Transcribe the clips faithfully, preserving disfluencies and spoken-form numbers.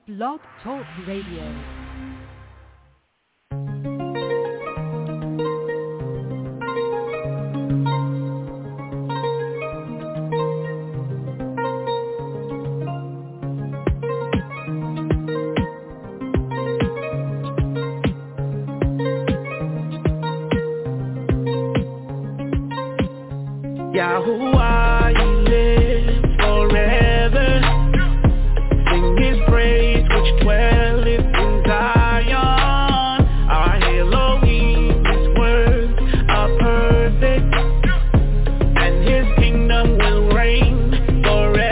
Blog Talk Radio. Yahuwah, He lives forever. Sing His praise, which dwelleth in Zion. Our Elohim, His words are perfect, and His kingdom will reign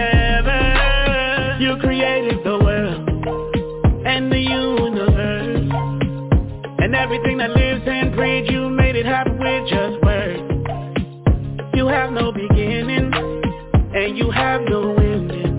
forever. You created the world and the universe, and everything that lives and breathes. You made it happen with just words. You have no beginning, and you have no ending.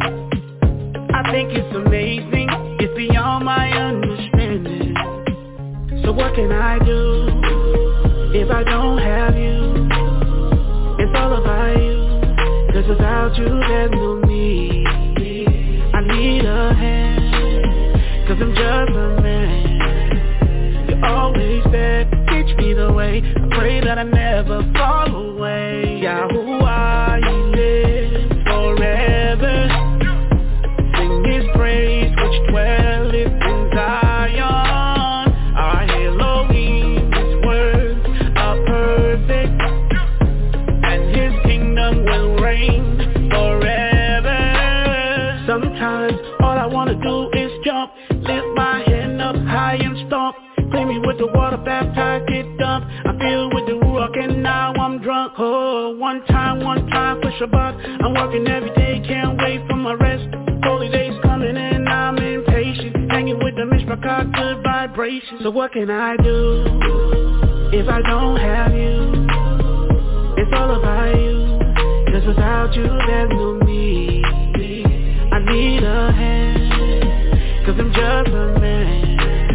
I think it's amazing, it's beyond my understanding. So what can I do if I don't have you? It's all about you, 'cause without you there's no me. I need a hand, 'cause I'm just a man. You're always there, teach me the way. I pray that I never fall away. Yahuwah, He lives forever. Sing His praise, which dwelleth in Zion. Our Elohim, His words are perfect, and His kingdom will reign forever. Sometimes all I wanna do is jump, lift my hand up high and stomp. Clean me with the water, baptize, get dumped. I feel with the Ruach and now I'm drunk. Oh, one time, one time for Shabbat. I'm working every day, can't wait for my rest. Holy days coming and I'm impatient. Hanging with the Mishpachah, good vibrations. So what can I do if I don't have you? It's all about you, 'cause without you there's no me. I need a hand, 'cause I'm just a man.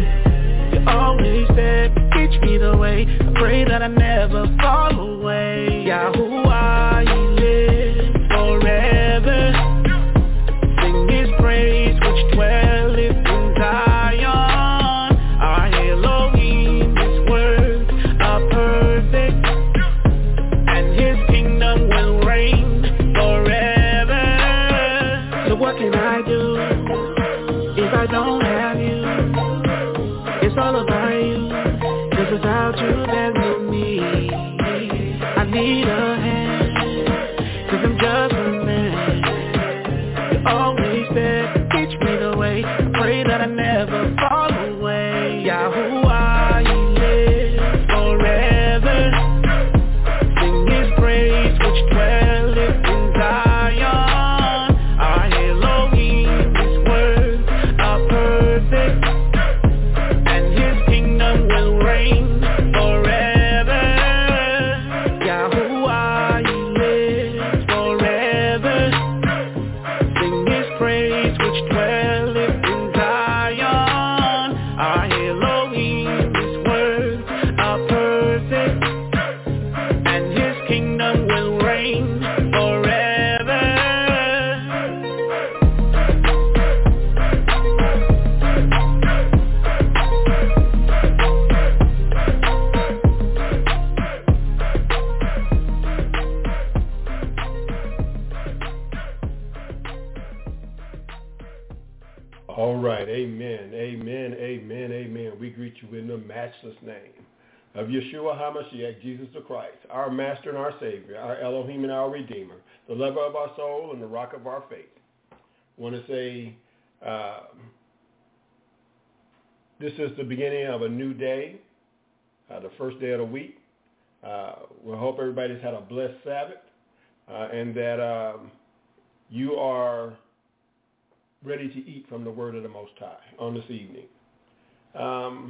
Always there, teach me the way. I pray that I never fall away. Yahuwah, He lives forever. Sing His praise, which dwelleth in Zion. Our Elohim, His words are perfect, and His kingdom will reign forever. So what can I do if I don't have you? It's all about you, 'cause without you there's no me. I need a hand, 'cause I'm just a man. You're always there, teach me the way. Pray that I never fall away. Yahuwah, He lives forever. Sing His praise, which dwelleth in Zion. Our Elohim, His words are perfect, will reign forever. Yahuwah, He lives forever. Sing His praise, which dwelleth in Zion. Our Elohim, His words are perfect, and His kingdom will reign forever. All right, amen, amen, amen, amen. We greet you in the matchless name of Yeshua HaMashiach, Jesus the Christ, our Master and our Savior, our Elohim and our Redeemer, the lover of our soul and the rock of our faith. I want to say uh, this is the beginning of a new day, uh, the first day of the week. Uh, we hope everybody's had a blessed Sabbath uh, and that um, you are ready to eat from the word of the Most High on this evening. Um,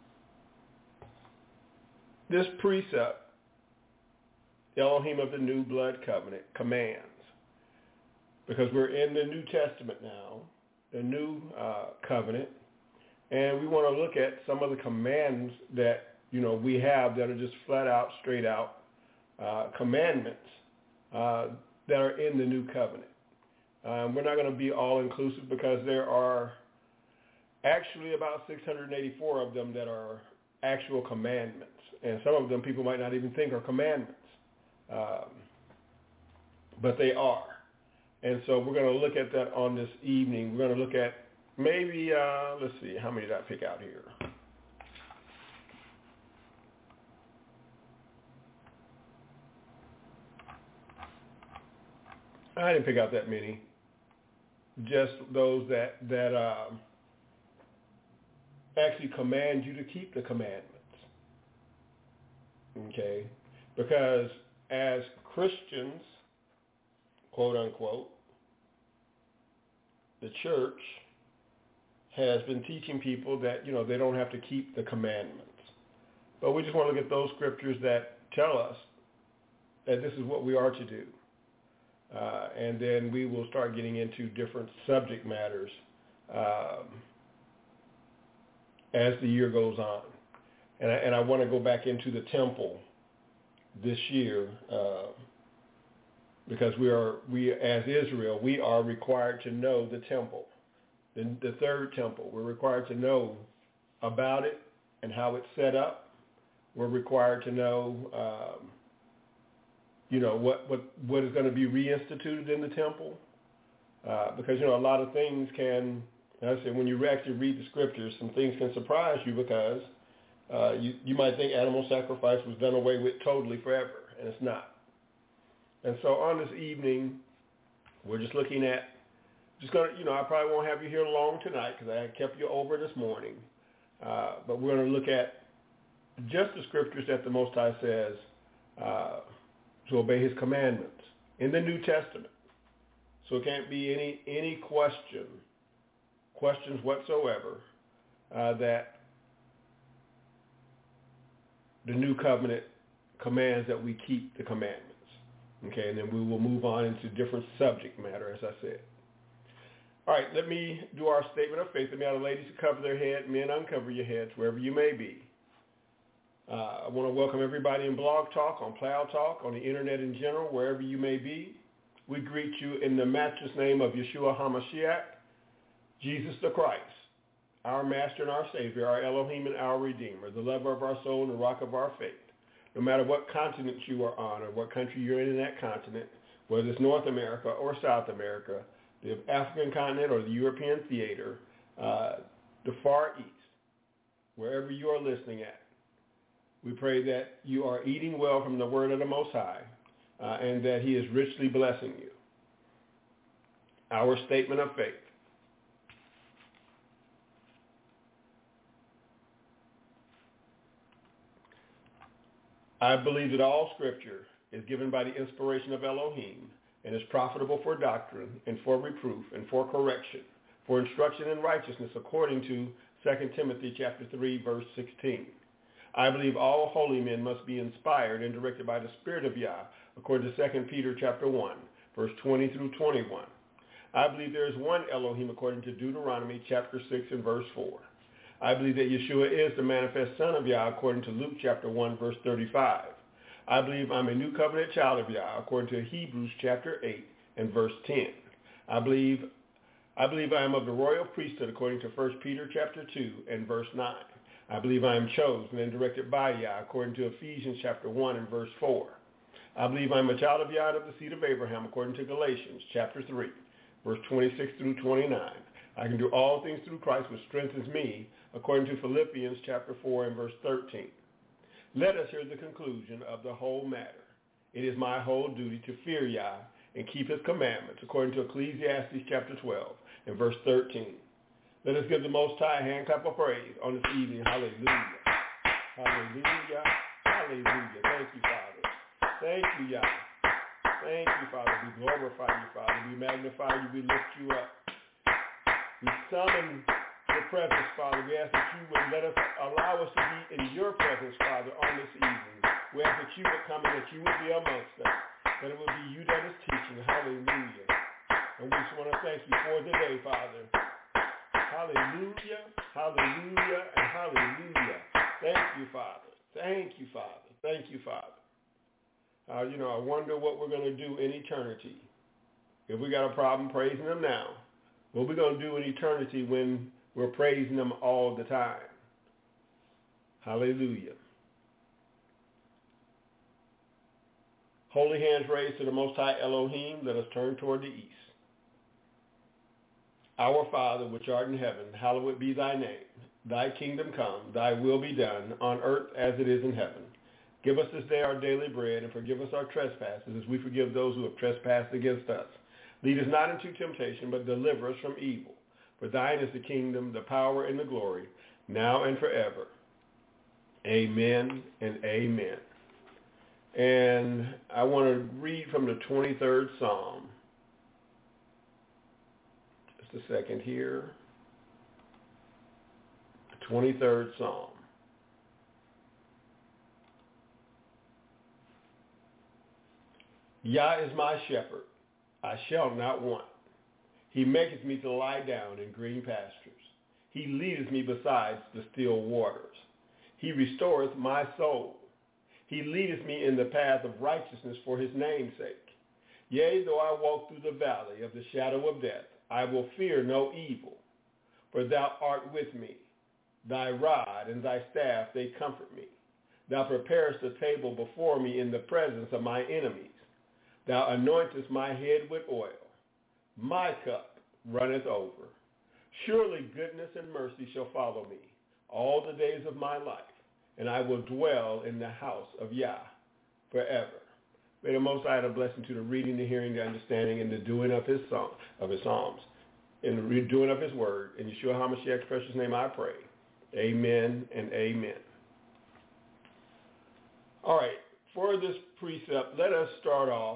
this precept, Elohim of the New Blood Covenant, commands, because we're in the New Testament now, the New uh, Covenant, and we want to look at some of the commands that, you know, we have that are just flat out, straight out uh, commandments uh, that are in the New Covenant. Um, we're not going to be all-inclusive because there are actually about six hundred eighty-four of them that are actual commandments. And some of them people might not even think are commandments. Um, but they are. And so we're going to look at that on this evening. We're going to look at maybe, uh, let's see, how many did I pick out here? I didn't pick out that many. Just those that, that um, actually command you to keep the commandments. Okay? Because as Christians, quote unquote, the church has been teaching people that, you know, they don't have to keep the commandments. But we just want to look at those scriptures that tell us that this is what we are to do. Uh, and then we will start getting into different subject matters um, as the year goes on. And I, and I want to go back into the temple this year uh, because we are, we as Israel, we are required to know the temple, the, the third temple. We're required to know about it and how it's set up. We're required to know um, you know, what, what, what is going to be reinstituted in the temple. Uh, because, you know, a lot of things can, as I said, when you actually read the scriptures, some things can surprise you because uh, you, you might think animal sacrifice was done away with totally forever, and it's not. And so on this evening, we're just looking at, just going to, you know, I probably won't have you here long tonight because I kept you over this morning. Uh, but we're going to look at just the scriptures that the Most High says uh, to obey his commandments in the New Testament. So it can't be any any question, questions whatsoever uh, that the new covenant commands that we keep the commandments. Okay, and then we will move on into different subject matter, as I said. All right, let me do our statement of faith. Let me have the ladies to cover their head, men uncover your heads, wherever you may be. Uh, I want to welcome everybody in Blog Talk, on Plow Talk, on the internet in general, wherever you may be. We greet you in the matchless name of Yeshua HaMashiach, Jesus the Christ, our Master and our Savior, our Elohim and our Redeemer, the lover of our soul and the rock of our faith. No matter what continent you are on or what country you're in in that continent, whether it's North America or South America, the African continent or the European theater, uh, the Far East, wherever you are listening at, we pray that you are eating well from the word of the Most High uh, and that he is richly blessing you. Our statement of faith. I believe that all scripture is given by the inspiration of Elohim and is profitable for doctrine and for reproof and for correction, for instruction in righteousness according to Second Timothy chapter three, verse sixteen. I believe all holy men must be inspired and directed by the Spirit of Yah, according to Second Peter chapter one, verse twenty through twenty-one. I believe there is one Elohim according to Deuteronomy chapter six and verse four. I believe that Yeshua is the manifest Son of Yah according to Luke chapter one, verse thirty-five. I believe I'm a new covenant child of Yah according to Hebrews chapter eight and verse ten. I believe I believe I am of the royal priesthood according to First Peter chapter two and verse nine. I believe I am chosen and directed by Yah according to Ephesians chapter one and verse four. I believe I am a child of Yah of the seed of Abraham according to Galatians chapter three, verse twenty-six through twenty-nine. I can do all things through Christ which strengthens me according to Philippians chapter four and verse thirteen. Let us hear the conclusion of the whole matter. It is my whole duty to fear Yah and keep his commandments according to Ecclesiastes chapter twelve and verse thirteen. Let us give the Most High a hand clap of praise on this evening. Hallelujah. Hallelujah. Hallelujah. Thank you, Father. Thank you, Yah. Thank you, Father. We glorify you, Father. We magnify you. We lift you up. We summon your presence, Father. We ask that you would let us, allow us to be in your presence, Father, on this evening. We ask that you would come and that you would be amongst us. That it would be you that is teaching. Hallelujah. And we just want to thank you for the day, Father. Hallelujah, hallelujah, and hallelujah. Thank you, Father. Thank you, Father. Thank you, Father. Uh, you know, I wonder what we're going to do in eternity. If we got a problem praising him now, what we're going to do in eternity when We're praising him all the time. Hallelujah. Holy hands raised to the Most High Elohim, let us turn toward the east. Our Father, which art in heaven, hallowed be thy name. Thy kingdom come, thy will be done, on earth as it is in heaven. Give us this day our daily bread, and forgive us our trespasses, as we forgive those who have trespassed against us. Lead us not into temptation, but deliver us from evil. For thine is the kingdom, the power, and the glory, now and forever. Amen and amen. And I want to read from the twenty-third Psalm. Just a second here. The twenty-third Psalm. Yah is my shepherd, I shall not want. He maketh me to lie down in green pastures. He leadeth me beside the still waters. He restoreth my soul. He leadeth me in the path of righteousness for his name's sake. Yea, though I walk through the valley of the shadow of death, I will fear no evil, for thou art with me. Thy rod and thy staff, they comfort me. Thou preparest a table before me in the presence of my enemies. Thou anointest my head with oil. My cup runneth over. Surely goodness and mercy shall follow me all the days of my life, and I will dwell in the house of Yah forever. May the Most High add a blessing to the reading, the hearing, the understanding, and the doing of his song, of his psalms, and the re- doing of his word. In Yeshua HaMashiach's precious name I pray. Amen and amen. All right, for this precept, let us start off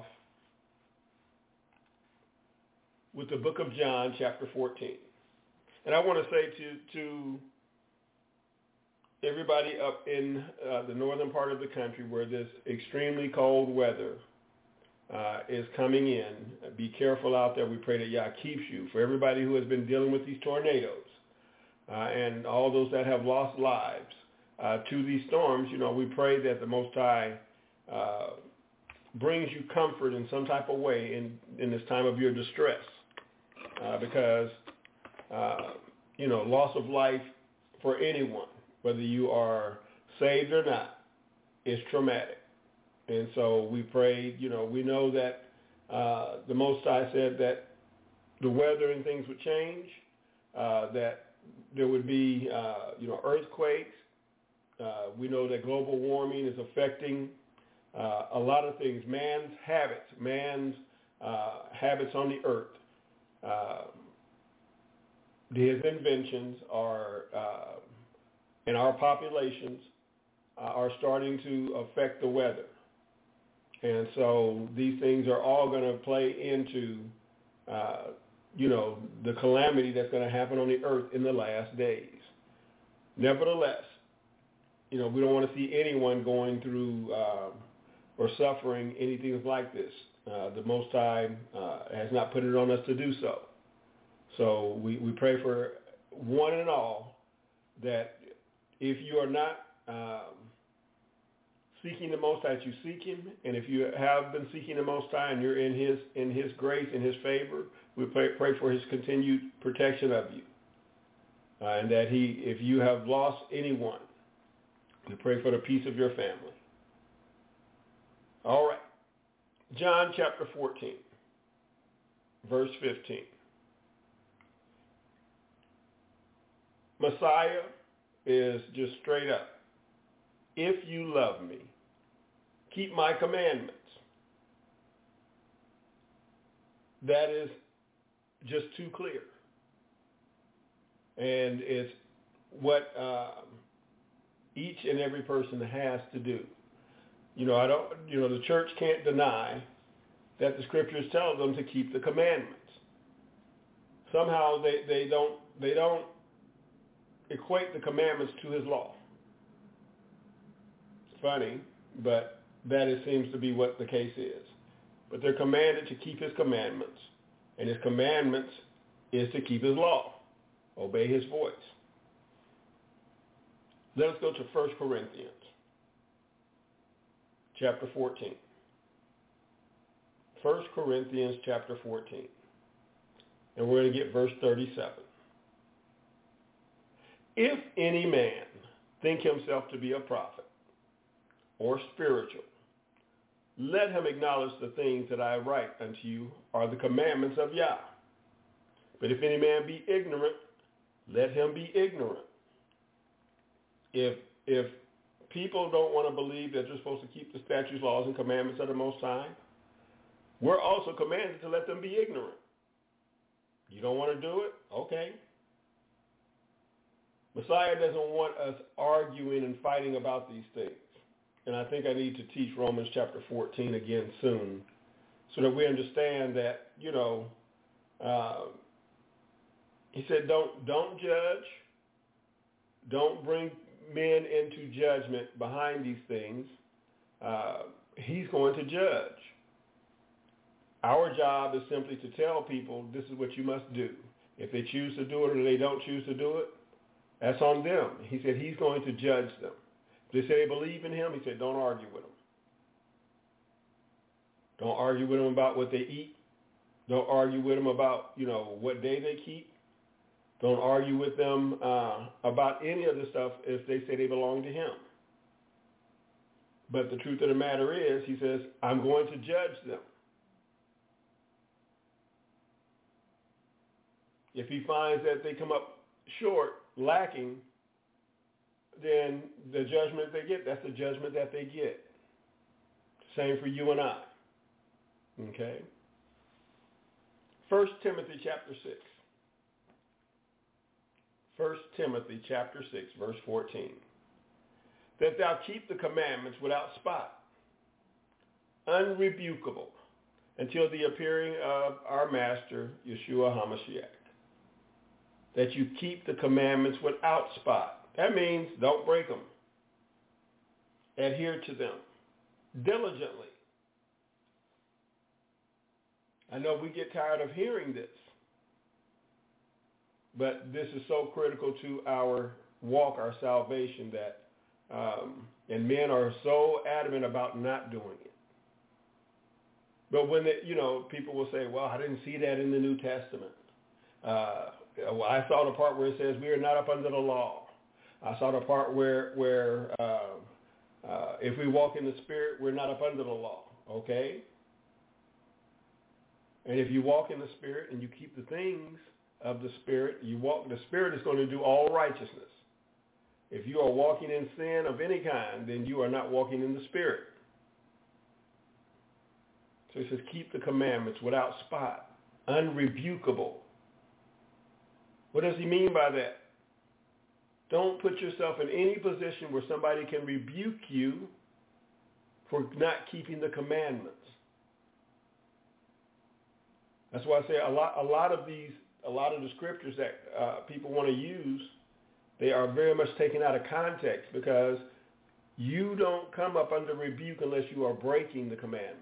with the book of John, chapter fourteen. And I want to say to, to everybody up in uh, the northern part of the country where this extremely cold weather uh, is coming in, be careful out there. We pray that Yah keeps you. For everybody who has been dealing with these tornadoes uh, and all those that have lost lives uh, to these storms, you know, we pray that the Most High uh, brings you comfort in some type of way in, in this time of your distress. Uh, because, uh, you know, loss of life for anyone, whether you are saved or not, is traumatic. And so we pray, you know, we know that uh, the Most High said that the weather and things would change, uh, that there would be, uh, you know, earthquakes. Uh, we know that global warming is affecting uh, a lot of things, man's habits, man's uh, habits on the earth. Uh, his inventions are, uh, and our populations uh, are starting to affect the weather. And so these things are all going to play into, uh, you know, the calamity that's going to happen on the earth in the last days. Nevertheless, you know, we don't want to see anyone going through uh, or suffering anything like this. Uh, the Most High uh, has not put it on us to do so. So we, we pray for one and all that if you are not um, seeking the Most High, you seek him, and if you have been seeking the Most High and you're in his in his grace, in his favor, we pray, pray for his continued protection of you, uh, and that he, if you have lost anyone, we pray for the peace of your family. All right. John chapter fourteen, verse fifteen. Messiah is just straight up. If you love me, keep my commandments. That is just too clear. And it's what um, each and every person has to do. You know, I don't. You know, the church can't deny that the scriptures tell them to keep the commandments. Somehow they, they don't they don't equate the commandments to his law. It's funny, but that it seems to be what the case is. But they're commanded to keep his commandments, and his commandments is to keep his law, obey his voice. Let us go to First Corinthians chapter fourteen. First Corinthians chapter fourteen. And we're going to get verse thirty-seven. If any man think himself to be a prophet or spiritual, let him acknowledge the things that I write unto you are the commandments of Yah. But if any man be ignorant, let him be ignorant. If if people don't want to believe that you're supposed to keep the statutes, laws, and commandments of the Most High, we're also commanded to let them be ignorant. You don't want to do it? Okay. Messiah doesn't want us arguing and fighting about these things. And I think I need to teach Romans chapter fourteen again soon so that we understand that, you know, uh, he said, don't don't judge. Don't bring men into judgment behind these things. Uh, he's going to judge. Our job is simply to tell people this is what you must do. If they choose to do it or they don't choose to do it, that's on them. He said he's going to judge them. If they say they believe in him, he said don't argue with them. Don't argue with them about what they eat. Don't argue with them about, you know, what day they keep. Don't argue with them uh, about any of the stuff if they say they belong to him. But the truth of the matter is, he says, I'm going to judge them. If he finds that they come up short, lacking, then the judgment they get, that's the judgment that they get. Same for you and I. Okay? First Timothy chapter six. First Timothy chapter six, verse fourteen. That thou keep the commandments without spot, unrebukable, until the appearing of our Master, Yeshua HaMashiach. That you keep the commandments without spot. That means don't break them. Adhere to them diligently. I know we get tired of hearing this, but this is so critical to our walk, our salvation, that um, and men are so adamant about not doing it. But when they, you know, people will say, "Well, I didn't see that in the New Testament. Uh, well, I saw the part where it says we are not up under the law. I saw the part where where uh, uh, if we walk in the Spirit, we're not up under the law." Okay. And if you walk in the Spirit and you keep the things of the Spirit, you walk, the Spirit is going to do all righteousness. If you are walking in sin of any kind, then you are not walking in the Spirit. So he says, keep the commandments without spot, unrebukable. What does he mean by that? Don't put yourself in any position where somebody can rebuke you for not keeping the commandments. That's why I say a lot, a lot of these, a lot of the scriptures that uh, people want to use, they are very much taken out of context because you don't come up under rebuke unless you are breaking the commandments.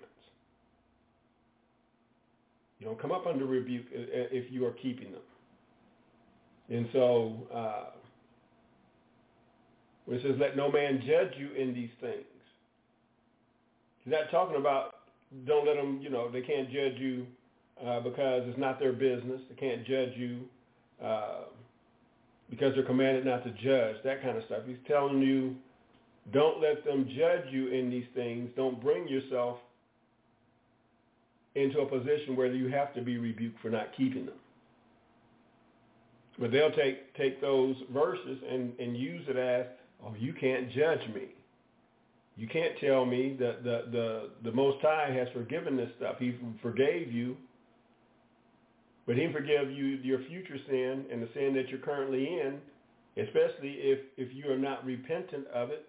You don't come up under rebuke if you are keeping them. And so, uh, when it says, let no man judge you in these things, he's not talking about don't let them, you know, they can't judge you Uh, because it's not their business. They can't judge you uh, because they're commanded not to judge, that kind of stuff. He's telling you, don't let them judge you in these things. Don't bring yourself into a position where you have to be rebuked for not keeping them. But they'll take, take those verses and, and use it as, oh, you can't judge me. You can't tell me that the, the, the Most High has forgiven this stuff. He forgave you. But he forgive you your future sin and the sin that you're currently in, especially if, if you are not repentant of it,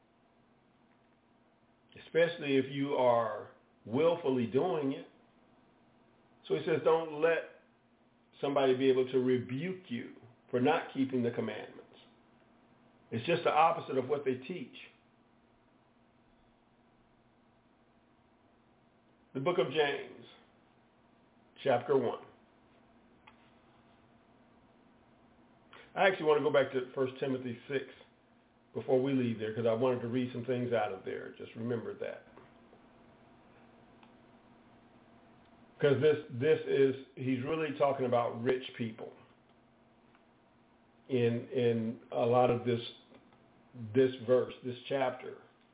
especially if you are willfully doing it. So he says, don't let somebody be able to rebuke you for not keeping the commandments. It's just the opposite of what they teach. The book of James, chapter one. I actually want to go back to First Timothy six before we leave there because I wanted to read some things out of there. Just remember that. Because this, this is, he's really talking about rich people. in in a lot of this this verse, this chapter.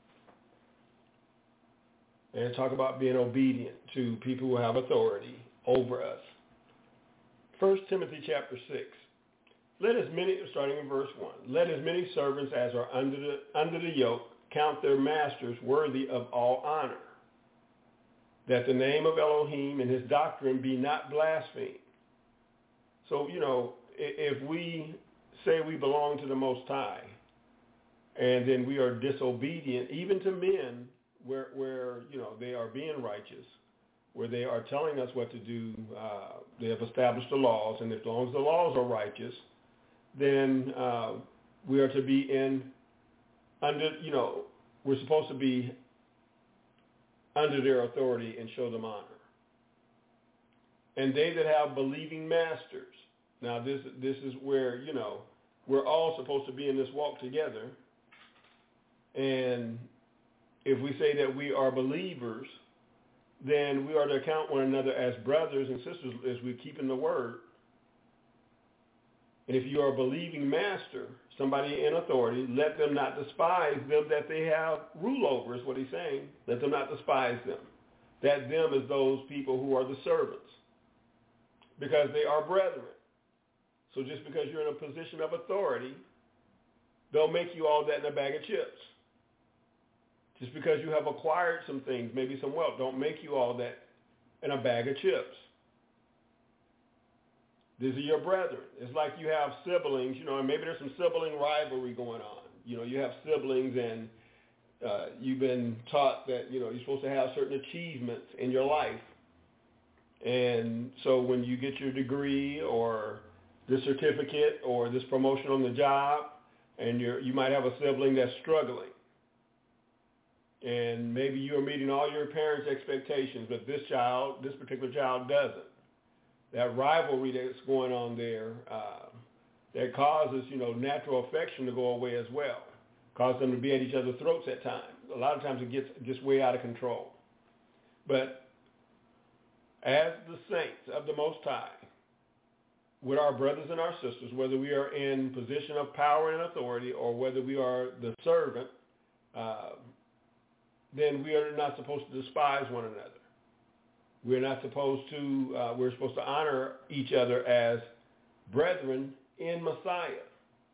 And talk about being obedient to people who have authority over us. First Timothy chapter six. Let as many, starting in verse one, let as many servants as are under the, under the yoke count their masters worthy of all honor, that the name of Elohim and his doctrine be not blasphemed. So, you know, if we say we belong to the Most High, and then we are disobedient, even to men, where, where you know, they are being righteous, where they are telling us what to do, uh, they have established the laws, and as long as the laws are righteous, then uh, we are to be in, under, you know, we're supposed to be under their authority and show them honor. And they that have believing masters. Now this this is where, you know, we're all supposed to be in this walk together. And if we say that we are believers, then we are to account one another as brothers and sisters as we keep in the word. And if you are a believing master, somebody in authority, let them not despise them that they have rule over, is what he's saying. Let them not despise them. That them is those people who are the servants, because they are brethren. So just because you're in a position of authority, they'll make you all that in a bag of chips. Just because you have acquired some things, maybe some wealth, don't make you all that in a bag of chips. These are your brethren. It's like you have siblings, you know, and maybe there's some sibling rivalry going on. You know, you have siblings and uh, you've been taught that, you know, you're supposed to have certain achievements in your life. And so when you get your degree or this certificate or this promotion on the job, and you're, you might have a sibling that's struggling. And maybe you're meeting all your parents' expectations, but this child, this particular child doesn't. That rivalry that's going on there, uh, that causes, you know, natural affection to go away as well, cause them to be at each other's throats at times. A lot of times it gets just way out of control. But as the saints of the Most High, with our brothers and our sisters, whether we are in position of power and authority or whether we are the servant, uh, then we are not supposed to despise one another. We're not supposed to, uh, we're supposed to honor each other as brethren in Messiah,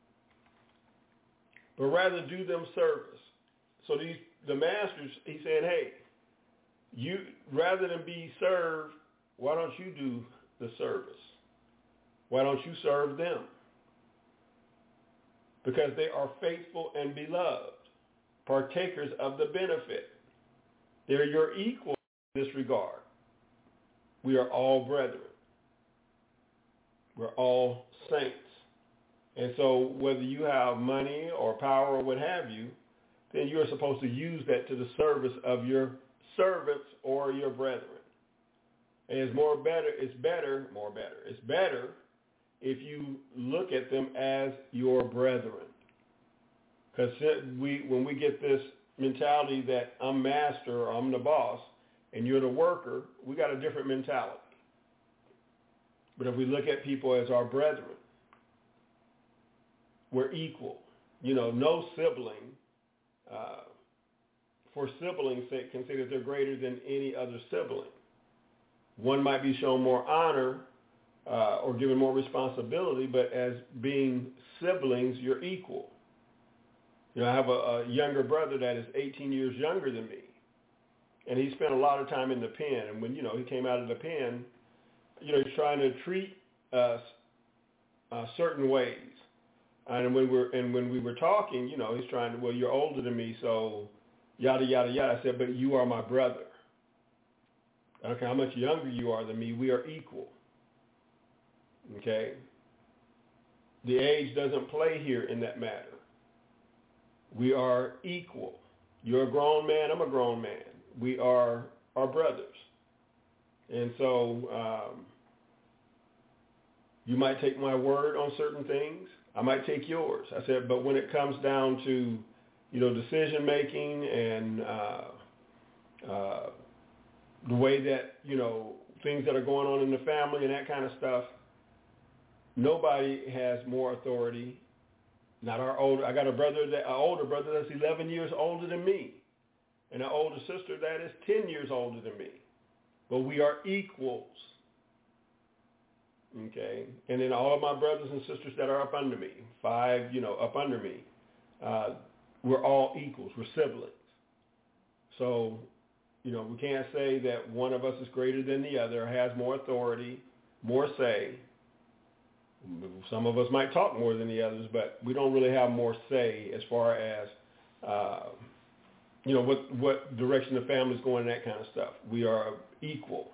but rather do them service. So these, the masters, he's saying, hey, you, rather than be served, why don't you do the service? Why don't you serve them? Because they are faithful and beloved, partakers of the benefit. They're your equal in this regard. We are all brethren. We're all saints. And so whether you have money or power or what have you, then you're supposed to use that to the service of your servants or your brethren. And it's more better, it's better, more better, it's better if you look at them as your brethren. Because we, when we get this mentality that I'm master or I'm the boss and you're the worker, we got a different mentality. But if we look at people as our brethren, we're equal. You know, no sibling, uh, for siblings' sake, can say that they're greater than any other sibling. One might be shown more honor uh, or given more responsibility, but as being siblings, you're equal. You know, I have a, a younger brother that is eighteen years younger than me, and he spent a lot of time in the pen. And when, you know, he came out of the pen, you know, he's trying to treat us uh, certain ways. And when we're and when we were talking, you know, he's trying to, well, you're older than me, so yada yada yada. I said, but you are my brother. I don't care how much younger you are than me, we are equal. Okay? The age doesn't play here in that matter. We are equal. You're a grown man, I'm a grown man. We are our brothers. And so um, you might take my word on certain things. I might take yours. I said, but when it comes down to, you know, decision making and uh, uh, the way that, you know, things that are going on in the family and that kind of stuff, nobody has more authority. Not our older. I got a brother, that, an older brother that's eleven years older than me, and an older sister that is ten years older than me. But we are equals. Okay, and then all of my brothers and sisters that are up under me, five, you know, up under me, uh, we're all equals. We're siblings. So, you know, we can't say that one of us is greater than the other, has more authority, more say. Some of us might talk more than the others, but we don't really have more say as far as, uh, you know, what what direction the family's going and that kind of stuff. We are equal.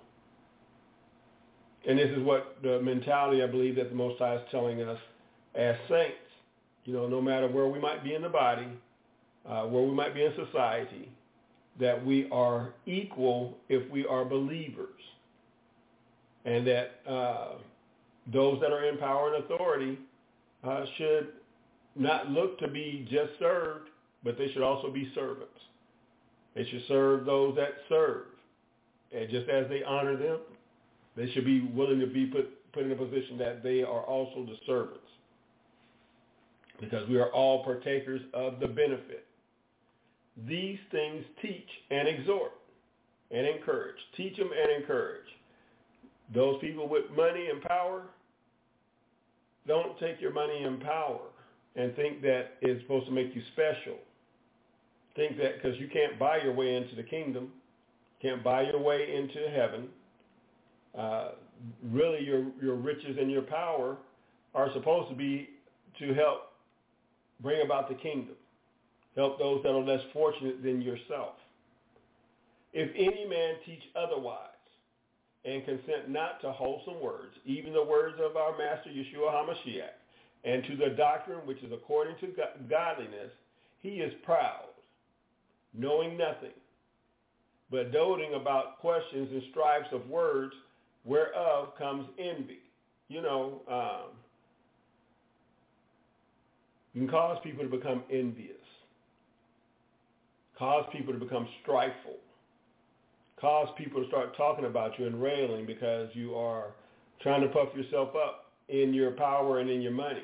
And this is what the mentality, I believe, that the Most High is telling us as saints. You know, no matter where we might be in the body, uh, where we might be in society, that we are equal if we are believers. And that uh, those that are in power and authority uh, should not look to be just served, but they should also be servants. They should serve those that serve. And just as they honor them, they should be willing to be put, put in a position that they are also the servants. Because we are all partakers of the benefit. These things teach and exhort and encourage. Teach them and encourage. Those people with money and power, don't take your money and power and think that it's supposed to make you special. Think that because you can't buy your way into the kingdom, can't buy your way into heaven. Uh, really, your your riches and your power are supposed to be to help bring about the kingdom. Help those that are less fortunate than yourself. If any man teach otherwise and consent not to wholesome words, even the words of our Master Yeshua HaMashiach, and to the doctrine which is according to godliness, he is proud, knowing nothing, but doting about questions and strifes of words, whereof comes envy. You know, um, you can cause people to become envious, cause people to become strifeful, cause people to start talking about you and railing because you are trying to puff yourself up in your power and in your money.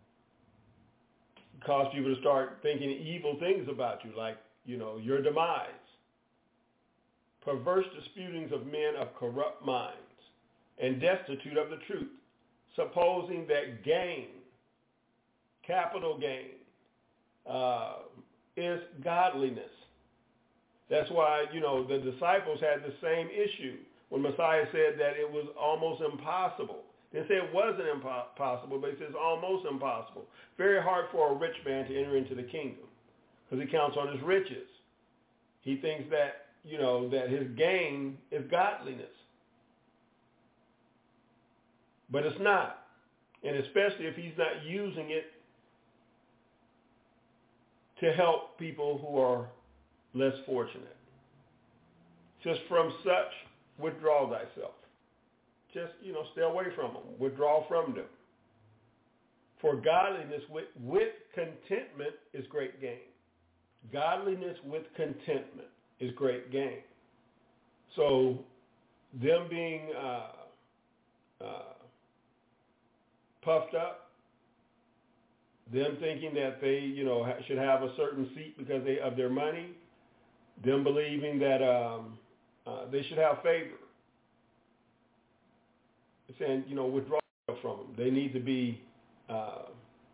Cause people to start thinking evil things about you, like, you know, your demise. Perverse disputings of men of corrupt minds and destitute of the truth, supposing that gain, capital gain, uh, is godliness. That's why, you know, the disciples had the same issue when Messiah said that it was almost impossible. They didn't say it wasn't impossible, but he says almost impossible. Very hard for a rich man to enter into the kingdom because he counts on his riches. He thinks that, you know, that his gain is godliness. But it's not. And especially if he's not using it to help people who are less fortunate. Just from such, withdraw thyself. Just, you know, stay away from them. Withdraw from them. For godliness with, with contentment is great gain. Godliness with contentment is great gain. So them being uh, uh, puffed up, them thinking that they, you know, ha- should have a certain seat because they of their money, them believing that um, uh, they should have favor. Saying, you know, withdraw from them. They need to be uh,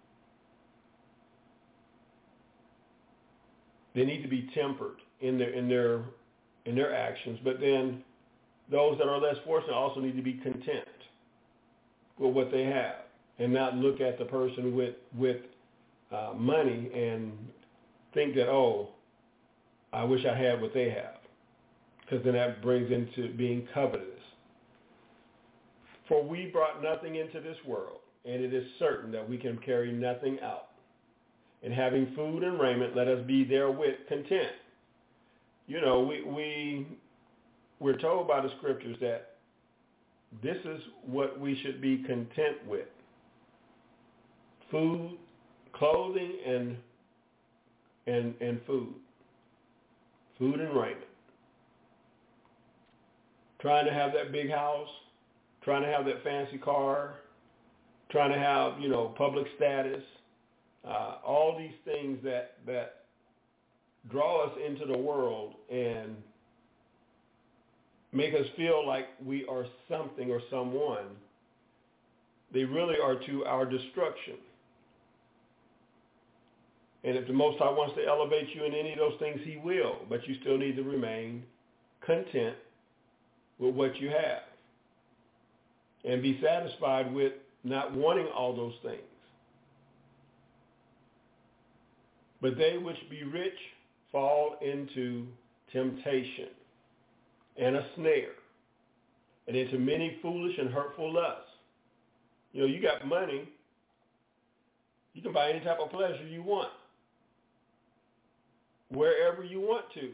they need to be tempered in their in their in their actions. But then those that are less fortunate also need to be content with what they have and not look at the person with with uh, money and think that, oh, I wish I had what they have, because then that brings into being covetous. For we brought nothing into this world, and it is certain that we can carry nothing out. And having food and raiment, let us be therewith content. You know, we, we, we're told by the scriptures that this is what we should be content with. Food, clothing, and, and, and food. Food and raiment. Trying to have that big house, trying to have that fancy car, trying to have, you know, public status, uh, all these things that, that draw us into the world and make us feel like we are something or someone, they really are to our destruction. And if the Most High wants to elevate you in any of those things, he will, but you still need to remain content with what you have and be satisfied with not wanting all those things. But they which be rich fall into temptation and a snare, and into many foolish and hurtful lusts. You know, you got money, you can buy any type of pleasure you want, wherever you want to.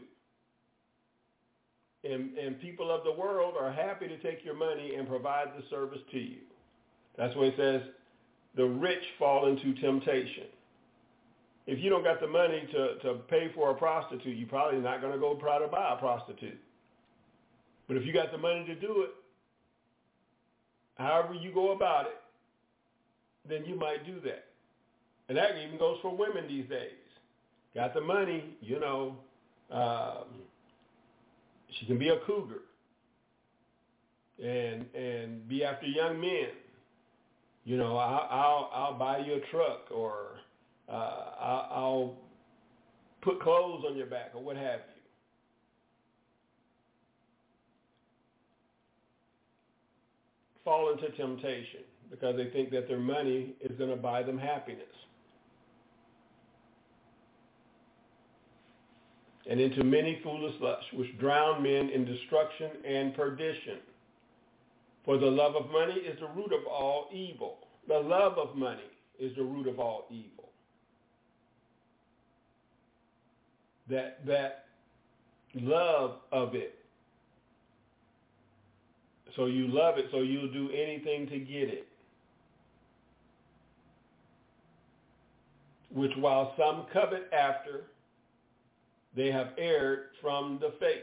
And, and people of the world are happy to take your money and provide the service to you. That's when it says the rich fall into temptation. If you don't got the money to, to pay for a prostitute, you're probably not going to go try to buy a prostitute. But if you got the money to do it, however you go about it, then you might do that. And that even goes for women these days. Got the money, you know, um, she can be a cougar and and be after young men. You know, I'll I'll, I'll buy you a truck, or uh, I'll, I'll put clothes on your back, or what have you. Fall into temptation because they think that their money is going to buy them happiness. And into many foolish lusts, which drown men in destruction and perdition. For the love of money is the root of all evil. The love of money is the root of all evil. That that love of it. So you love it, so you'll do anything to get it. Which while some covet after, they have erred from the faith.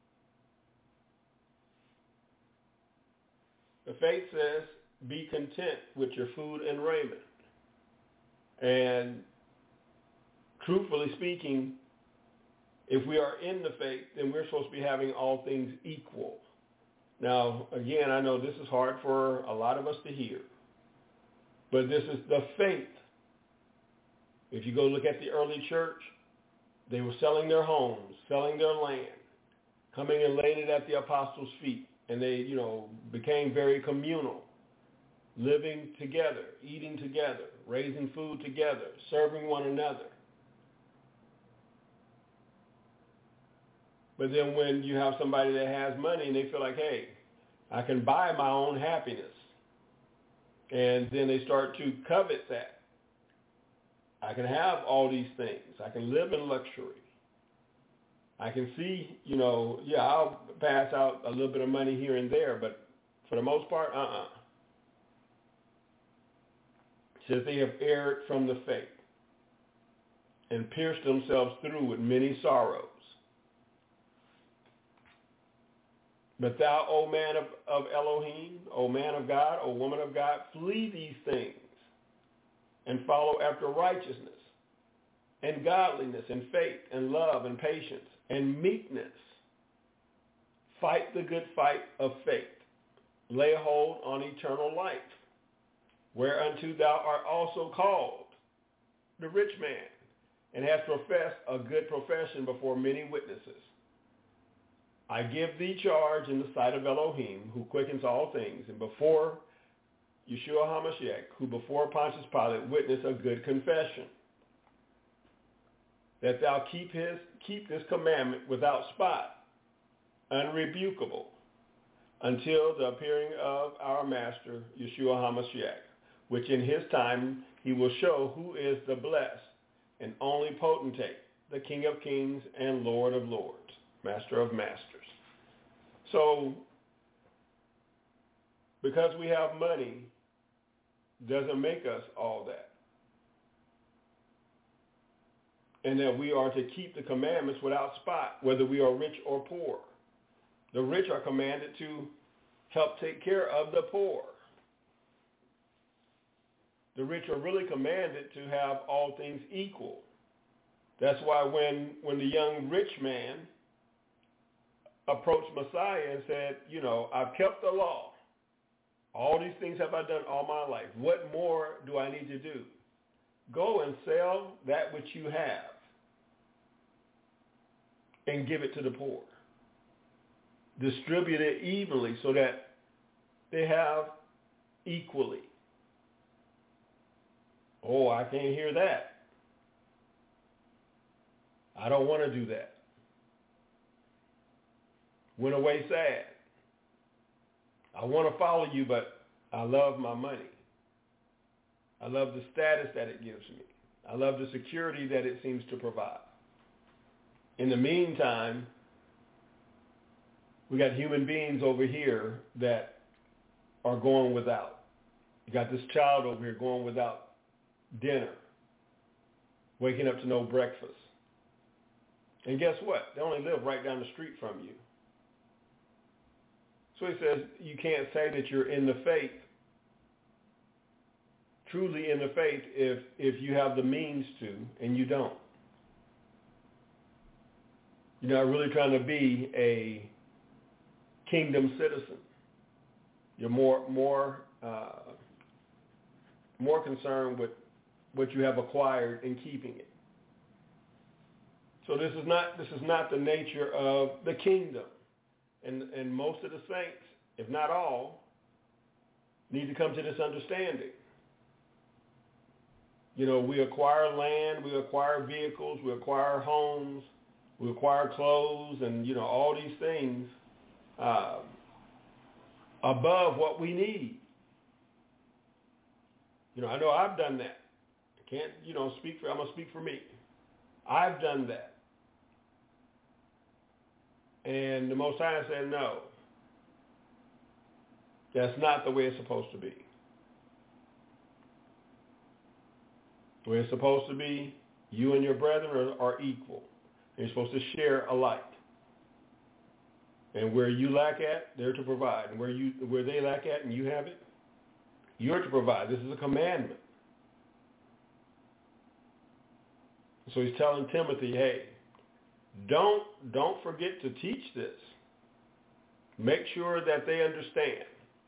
The faith says, be content with your food and raiment. And truthfully speaking, if we are in the faith, then we're supposed to be having all things equal. Now, again, I know this is hard for a lot of us to hear, but this is the faith. If you go look at the early church, they were selling their homes, selling their land, coming and laying it at the apostles' feet. And they, you know, became very communal, living together, eating together, raising food together, serving one another. But then when you have somebody that has money and they feel like, hey, I can buy my own happiness, and then they start to covet that. I can have all these things. I can live in luxury. I can see, you know, yeah, I'll pass out a little bit of money here and there, but for the most part, uh-uh. It says they have erred from the faith and pierced themselves through with many sorrows. But thou, O man of, of Elohim, O man of God, O woman of God, flee these things and follow after righteousness and godliness and faith and love and patience and meekness. Fight the good fight of faith. Lay hold on eternal life, whereunto thou art also called, the rich man, and hast professed a good profession before many witnesses. I give thee charge in the sight of Elohim, who quickens all things, and before Yeshua HaMashiach, who before Pontius Pilate witnessed a good confession, that thou keep his keep this commandment without spot, unrebukable, until the appearing of our Master, Yeshua HaMashiach, which in his time he will show who is the blessed and only potentate, the King of kings and Lord of lords, Master of masters. So, because we have money doesn't make us all that. And that we are to keep the commandments without spot, whether we are rich or poor. The rich are commanded to help take care of the poor. the rich are really commanded to have all things equal. That's why when, when the young rich man approached Messiah and said, you know, I've kept the law. All these things have I done all my life. What more do I need to do? Go and sell that which you have and give it to the poor. Distribute it evenly so that they have equally. Oh, I can't hear that. I don't want to do that. Went away sad. I want to follow you, but I love my money. I love the status that it gives me. I love the security that it seems to provide. In the meantime, we got human beings over here that are going without. You got this child over here going without dinner, waking up to no breakfast. And guess what? They only live right down the street from you. So he says you can't say that you're in the faith, truly in the faith, if, if you have the means to and you don't. You're not really trying to be a kingdom citizen. You're more more uh, more concerned with what you have acquired and keeping it. So this is not this is not the nature of the kingdom. And and most of the saints, if not all, need to come to this understanding. You know, we acquire land, we acquire vehicles, we acquire homes, we acquire clothes, and, you know, all these things uh, above what we need. You know, I know I've done that. I can't, you know, speak for, I'm going to speak for me. I've done that. And the Most High said, no, that's not the way it's supposed to be. The way it's supposed to be, you and your brethren are, are equal. And you're supposed to share alike. And where you lack at, they're to provide. And where you where they lack at and you have it, you're to provide. This is a commandment. So he's telling Timothy, hey, don't don't forget to teach this. Make sure that they understand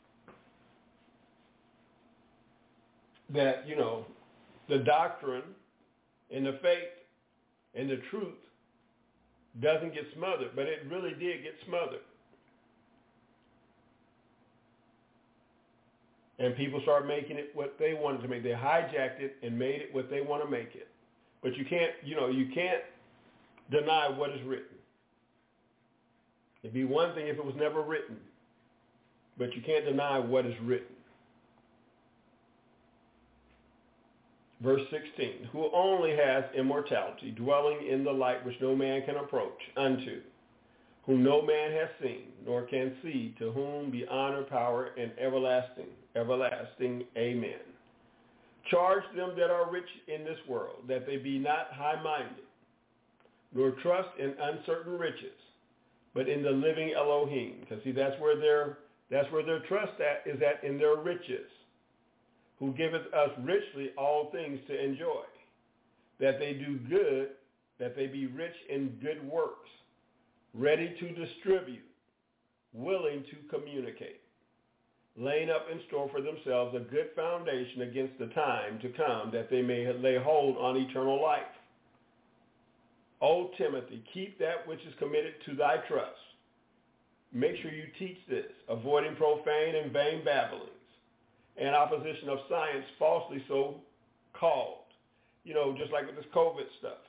that, you know, the doctrine and the faith and the truth doesn't get smothered, but it really did get smothered. And people start making it what they wanted to make. They hijacked it and made it what they want to make it. But you can't, you know, you can't deny what is written. It'd be one thing if it was never written, but you can't deny what is written. Verse sixteen, who only has immortality, dwelling in the light which no man can approach unto, whom no man has seen, nor can see, to whom be honor, power, and everlasting, everlasting, amen. Charge them that are rich in this world, that they be not high-minded, nor trust in uncertain riches, but in the living Elohim. Because see, that's where their that's where their trust at is at, in their riches. Who giveth us richly all things to enjoy, that they do good, that they be rich in good works, ready to distribute, willing to communicate, laying up in store for themselves a good foundation against the time to come, that they may lay hold on eternal life. O Timothy, keep that which is committed to thy trust. Make sure you teach this, avoiding profane and vain babblings, and opposition of science falsely so called. You know, just like with this COVID stuff.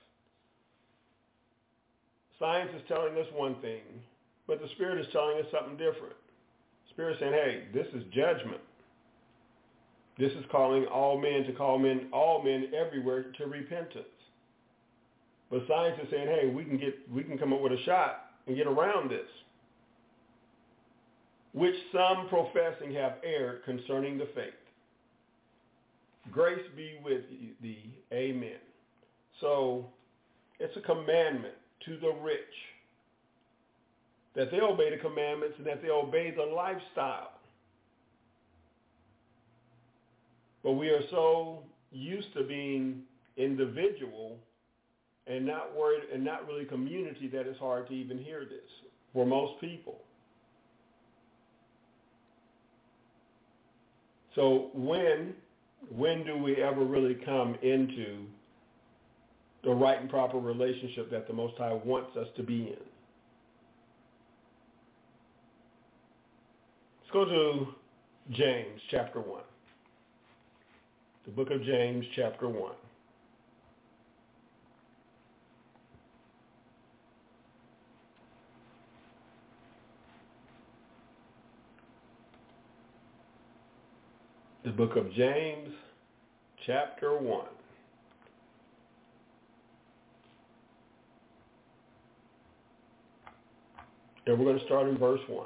Science is telling us one thing, but the Spirit is telling us something different. The Spirit is saying, hey, this is judgment. This is calling all men to call men, all men everywhere to repentance. But science is saying, hey, we can get, we can come up with a shot and get around this, which some professing have erred concerning the faith. Grace be with thee. Amen. So it's a commandment to the rich that they obey the commandments and that they obey the lifestyle. But we are so used to being individual and not worried and not really community that it's hard to even hear this for most people. So when when do we ever really come into the right and proper relationship that the Most High wants us to be in? Let's go to James chapter one. The book of James chapter one. The book of James chapter one. And we're going to start in verse one.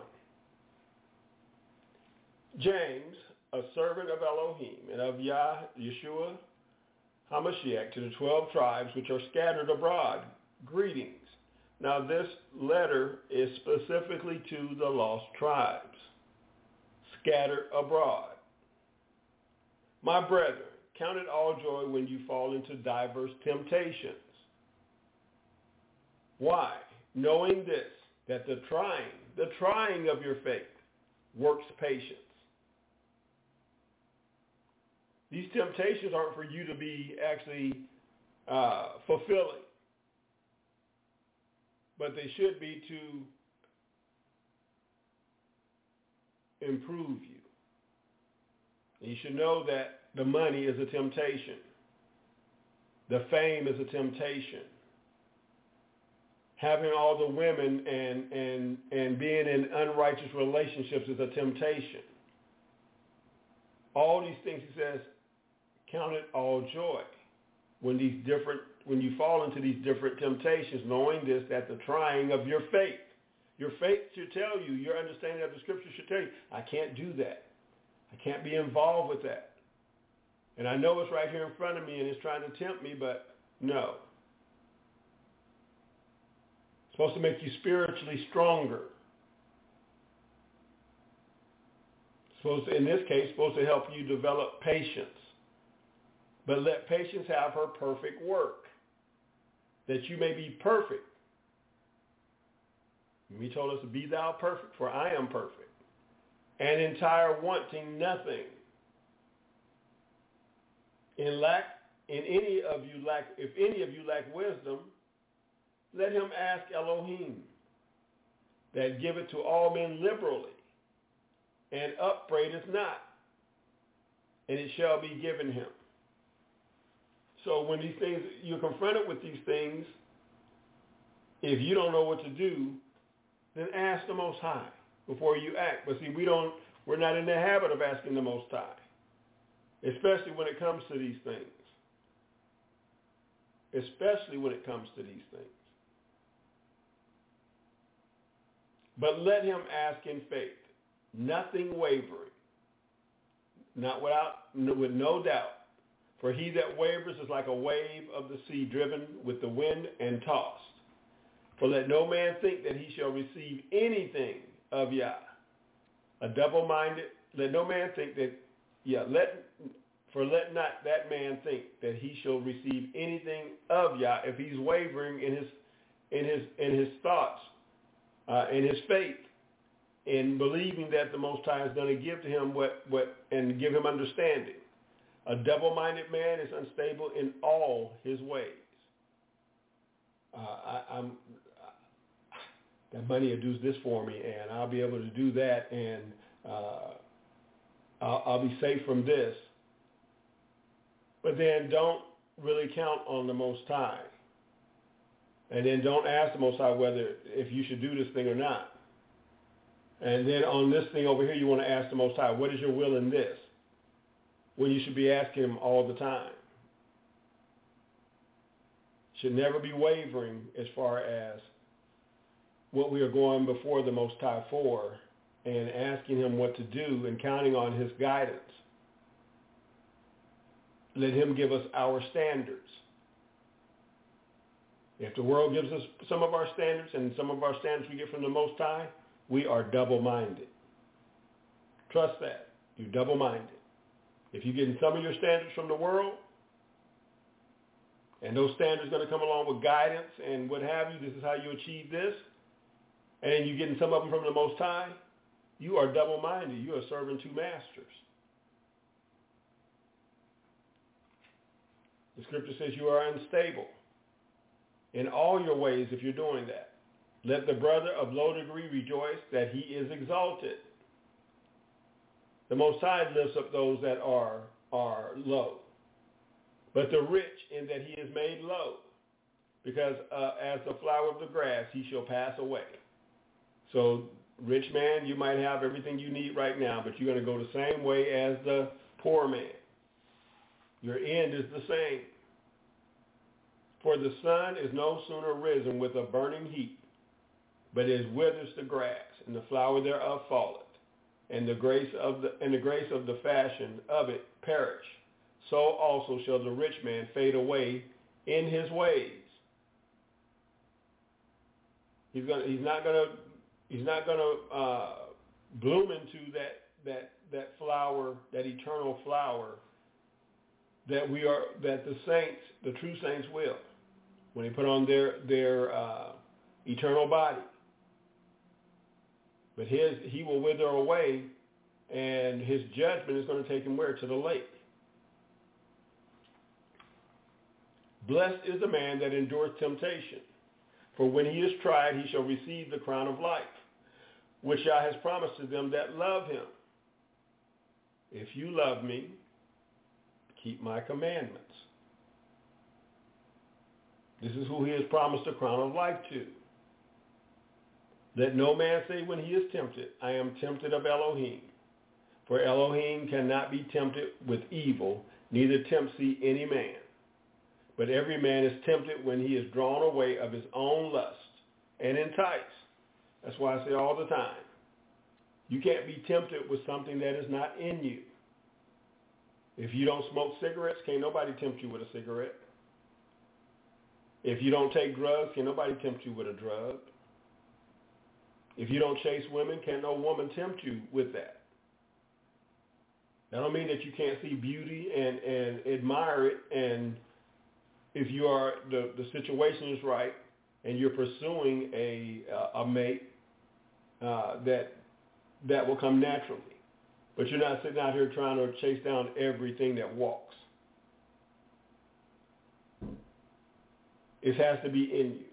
James, a servant of Elohim and of Yah, Yeshua HaMashiach, to the twelve tribes which are scattered abroad, greetings. Now this letter is specifically to the lost tribes, scattered abroad. My brethren, count it all joy when you fall into diverse temptations. Why? Knowing this, that the trying, the trying of your faith works patience. These temptations aren't for you to be actually uh, fulfilling, but they should be to improve you. And you should know that the money is a temptation. The fame is a temptation. Having all the women and, and, and being in unrighteous relationships is a temptation. All these things, he says, count it all joy when these different when you fall into these different temptations, knowing this, that the trying of your faith, your faith should tell you, your understanding of the scripture should tell you, I can't do that. I can't be involved with that. And I know it's right here in front of me and it's trying to tempt me, but no. It's supposed to make you spiritually stronger. It's supposed to, in this case, supposed to help you develop patience. But let patience have her perfect work, that you may be perfect. And he told us, be thou perfect, for I am perfect, and entire, wanting nothing. In lack, in any of you lack, if any of you lack wisdom, let him ask Elohim, that giveth to all men liberally, and upbraideth not, and it shall be given him. So when these things, you're confronted with these things, if you don't know what to do, then ask the Most High before you act. But see, we don't, we're not in the habit of asking the Most High, especially when it comes to these things. Especially when it comes to these things. But let him ask in faith, nothing wavering, not without, with no doubt. For he that wavers is like a wave of the sea driven with the wind and tossed. For let no man think that he shall receive anything of Yah. A double-minded, let no man think that, yeah, let, for let not that man think that he shall receive anything of Yah if he's wavering in his, in his, in his thoughts, uh, in his faith, in believing that the Most High is going to give to him what, what, and give him understanding. A double-minded man is unstable in all his ways. Uh, I, I'm, that money will do this for me, and I'll be able to do that, and uh, I'll, I'll be safe from this. But then don't really count on the Most High. And then don't ask the Most High whether, if you should do this thing or not. And then on this thing over here, you want to ask the Most High, what is your will in this? When you should be asking him all the time. Should never be wavering as far as what we are going before the Most High for and asking him what to do and counting on his guidance. Let him give us our standards. If the world gives us some of our standards and some of our standards we get from the Most High, we are double-minded. Trust that. You're double-minded. If you're getting some of your standards from the world, and those standards are going to come along with guidance and what have you, this is how you achieve this, and then you're getting some of them from the Most High, you are double-minded. You are serving two masters. The scripture says you are unstable in all your ways if you're doing that. Let the brother of low degree rejoice that he is exalted. The Most High lifts up those that are, are low. But the rich in that he is made low, because uh, as the flower of the grass, he shall pass away. So, rich man, you might have everything you need right now, but you're going to go the same way as the poor man. Your end is the same. For the sun is no sooner risen with a burning heat, but it withers the grass, and the flower thereof falleth, and the grace of the and the grace of the fashion of it perish. So also shall the rich man fade away in his ways. He's gonna. He's not gonna. He's not gonna uh, bloom into that that that flower, that eternal flower that we are. That the saints, the true saints, will when they put on their their uh, eternal body. But his he will wither away, and his judgment is going to take him where? To the lake. Blessed is the man that endureth temptation, for when he is tried, he shall receive the crown of life, which Yah has promised to them that love him. If you love me, keep my commandments. This is who he has promised the crown of life to. Let no man say when he is tempted, I am tempted of Elohim. For Elohim cannot be tempted with evil, neither tempts he any man. But every man is tempted when he is drawn away of his own lust and enticed. That's why I say all the time, you can't be tempted with something that is not in you. If you don't smoke cigarettes, can't nobody tempt you with a cigarette. If you don't take drugs, can't nobody tempt you with a drug. If you don't chase women, can't no woman tempt you with that. That don't mean that you can't see beauty and, and admire it, and if you are the, the situation is right and you're pursuing a a mate, uh, that that will come naturally. But you're not sitting out here trying to chase down everything that walks. It has to be in you.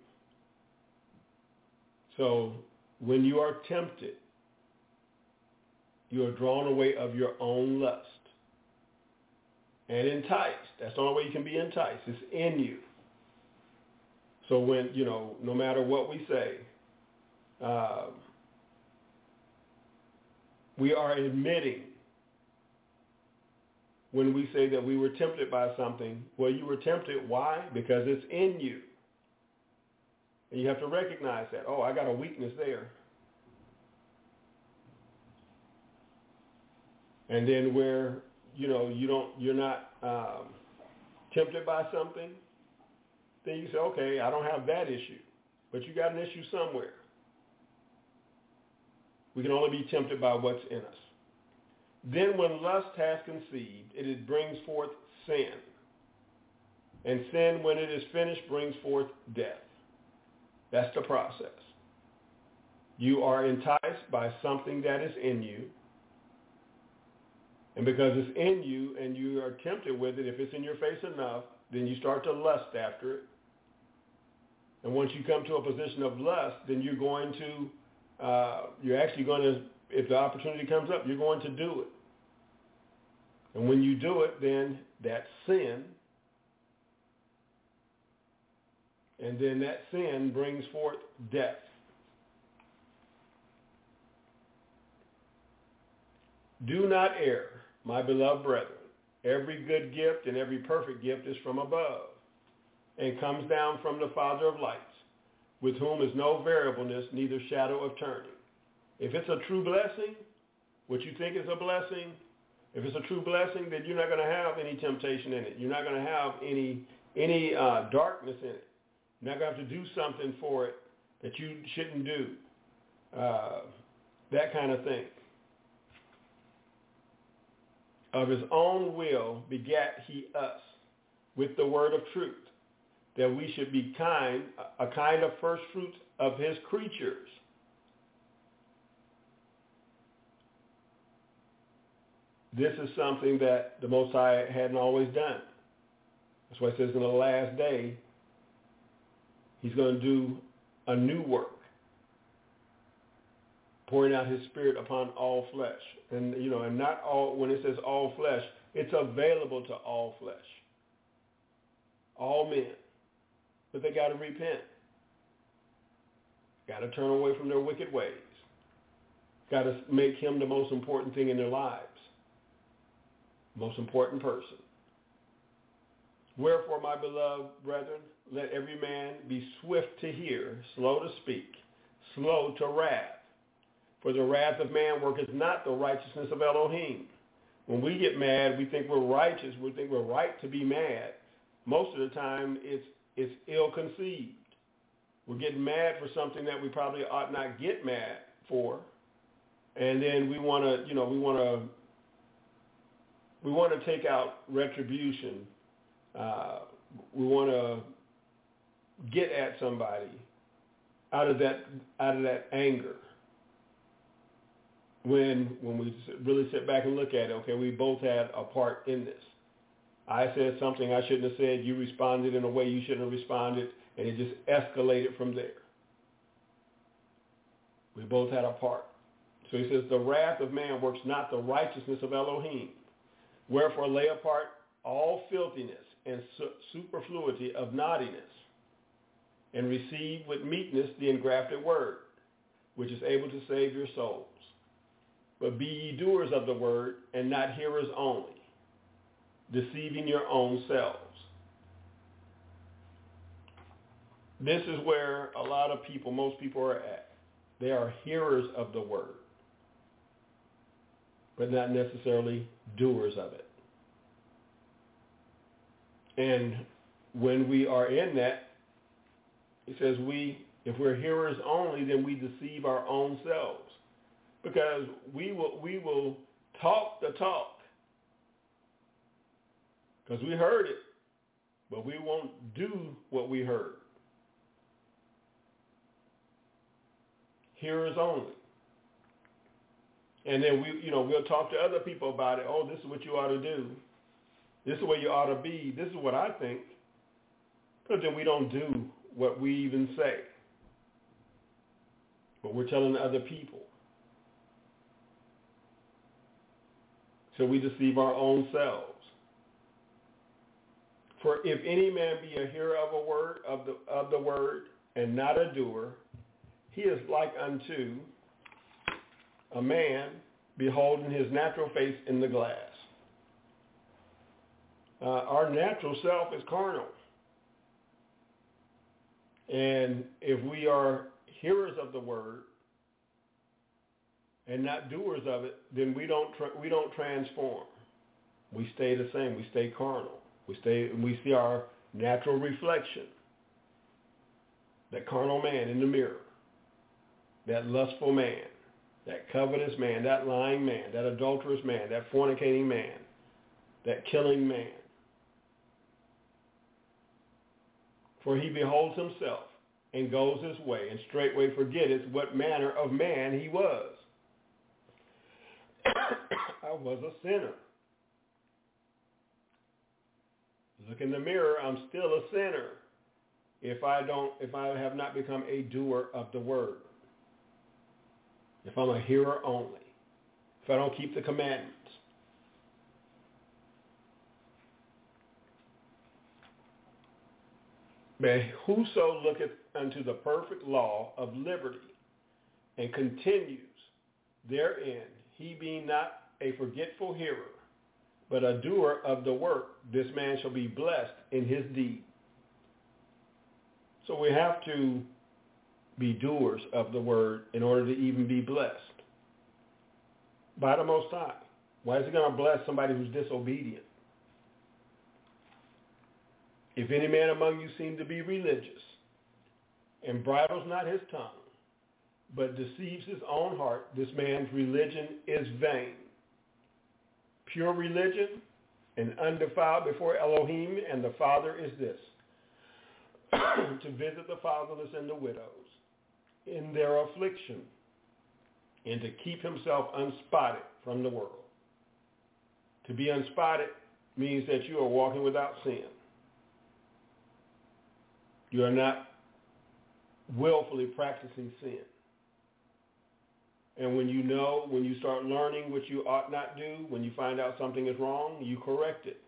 So when you are tempted, you are drawn away of your own lust. And enticed. That's the only way you can be enticed. It's in you. So when, you know, no matter what we say, uh, we are admitting when we say that we were tempted by something. Well, you were tempted. Why? Because it's in you. And you have to recognize that. Oh, I got a weakness there. And then where, you know, you don't, you're not um, tempted by something, then you say, okay, I don't have that issue. But you got an issue somewhere. We can only be tempted by what's in us. Then when lust has conceived, it brings forth sin. And sin, when it is finished, brings forth death. That's the process. You are enticed by something that is in you. And because it's in you and you are tempted with it, if it's in your face enough, then you start to lust after it. And once you come to a position of lust, then you're going to, uh, you're actually going to, if the opportunity comes up, you're going to do it. And when you do it, then that's sin. And then that sin brings forth death. Do not err, my beloved brethren. Every good gift and every perfect gift is from above and comes down from the Father of lights, with whom is no variableness, neither shadow of turning. If it's a true blessing, what you think is a blessing, if it's a true blessing, then you're not going to have any temptation in it. You're not going to have any any uh, darkness in it. You're not going to have to do something for it that you shouldn't do. Uh, that kind of thing. of his own will begat he us with the word of truth, that we should be kind, a kind of first fruits of his creatures. This is something that the Most High hadn't always done. That's why it says in the last day, he's going to do a new work, pouring out his spirit upon all flesh. And, you know, and not all, when it says all flesh, it's available to all flesh, all men. But they got to repent. Got to turn away from their wicked ways. Got to make him the most important thing in their lives, most important person. Wherefore, my beloved brethren, let every man be swift to hear, slow to speak, slow to wrath. For the wrath of man worketh not the righteousness of Elohim. When we get mad, we think we're righteous. We think we're right to be mad. Most of the time, it's it's ill-conceived. We're getting mad for something that we probably ought not get mad for, and then we want to, you know, we want to we want to take out retribution. Uh, we want to get at somebody out of that out of that anger. When when we really sit back and look at it, okay, we both had a part in this. I said something I shouldn't have said. You responded in a way you shouldn't have responded, and it just escalated from there. We both had a part. So he says, the wrath of man works not the righteousness of Elohim. Wherefore lay apart all filthiness and su- superfluity of naughtiness, and receive with meekness the engrafted word, which is able to save your souls. But be ye doers of the word, and not hearers only, deceiving your own selves. This is where a lot of people, most people are at. They are hearers of the word, but not necessarily doers of it. And when we are in that, it says we, if we're hearers only, then we deceive our own selves, because we will we will talk the talk, because we heard it, but we won't do what we heard. Hearers only. And then we, you know, we'll talk to other people about it. Oh, this is what you ought to do. This is where you ought to be. This is what I think. But then we don't do what we even say. But we're telling other people. So we deceive our own selves. For if any man be a hearer of a word, of the of the word, and not a doer, he is like unto a man beholding his natural face in the glass. Uh, our natural self is carnal. And if we are hearers of the word and not doers of it, then we don't tra- we don't transform. We stay the same. We stay carnal. We stay. We see our natural reflection, that carnal man in the mirror, that lustful man, that covetous man, that lying man, that adulterous man, that fornicating man, that killing man. For he beholds himself and goes his way, and straightway forgetteth what manner of man he was. I was a sinner. Look in the mirror, I'm still a sinner if I don't, if I have not become a doer of the word. If I'm a hearer only. If I don't keep the commandments. But whoso looketh unto the perfect law of liberty and continues therein, he being not a forgetful hearer, but a doer of the work, this man shall be blessed in his deed. So we have to be doers of the word in order to even be blessed by the Most High. Why is he going to bless somebody who's disobedient? If any man among you seem to be religious and bridles not his tongue, but deceives his own heart, this man's religion is vain. pure religion and undefiled before Elohim and the Father is this, to visit the fatherless and the widows in their affliction, and to keep himself unspotted from the world. To be unspotted means that you are walking without sin. You are not willfully practicing sin. And when you know, when you start learning what you ought not do, when you find out something is wrong, you correct it.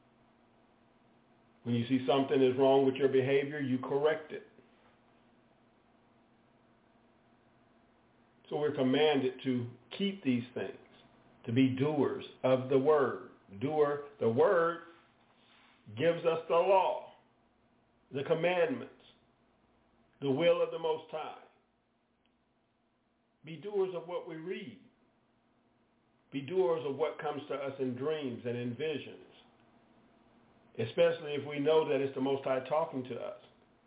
When you see something is wrong with your behavior, you correct it. So we're commanded to keep these things, to be doers of the word. Doer, the word gives us the law, the commandments, the will of the Most High. Be doers of what we read. Be doers of what comes to us in dreams and in visions, especially if we know that it's the Most High talking to us.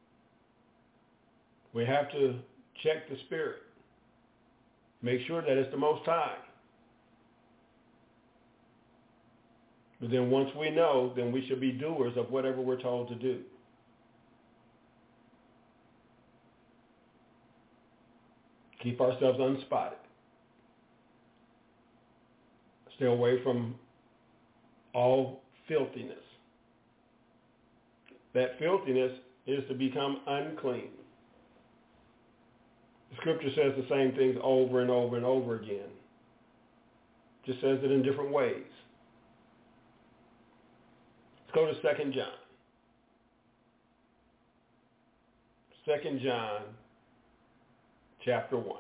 We have to check the spirit. Make sure that it's the Most High. But then once we know, then we should be doers of whatever we're told to do. Keep ourselves unspotted. Stay away from all filthiness. That filthiness is to become unclean. The scripture says the same things over and over and over again. Just says it in different ways. Let's go to Second John. Second John chapter one.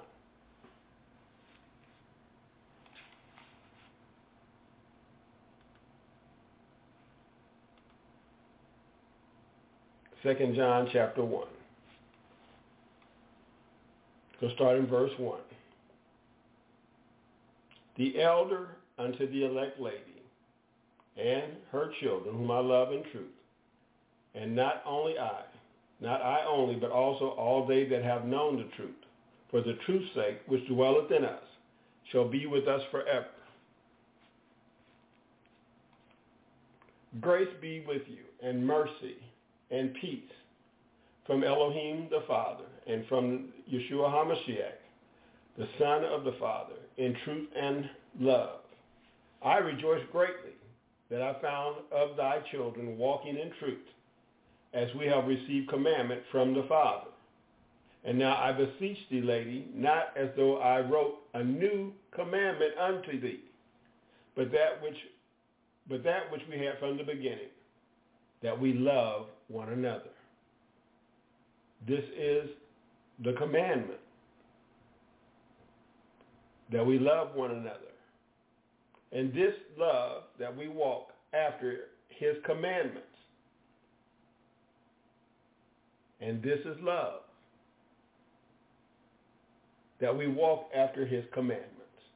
Second John chapter one. So start in verse one. The elder unto the elect lady and her children, whom I love in truth, and not only I, not I only, but also all they that have known the truth, for the truth's sake, which dwelleth in us, shall be with us forever. Grace be with you, and mercy, and peace, from Elohim the Father, and from Yeshua HaMashiach, the Son of the Father, in truth and love. I rejoice greatly that I found of thy children walking in truth, as we have received commandment from the Father. And now I beseech thee, lady, not as though I wrote a new commandment unto thee, but that which, but that which we had from the beginning, that we love one another. This is the commandment, that we love one another. And this love, that we walk after his commandments. And this is love, that we walk after his commandments.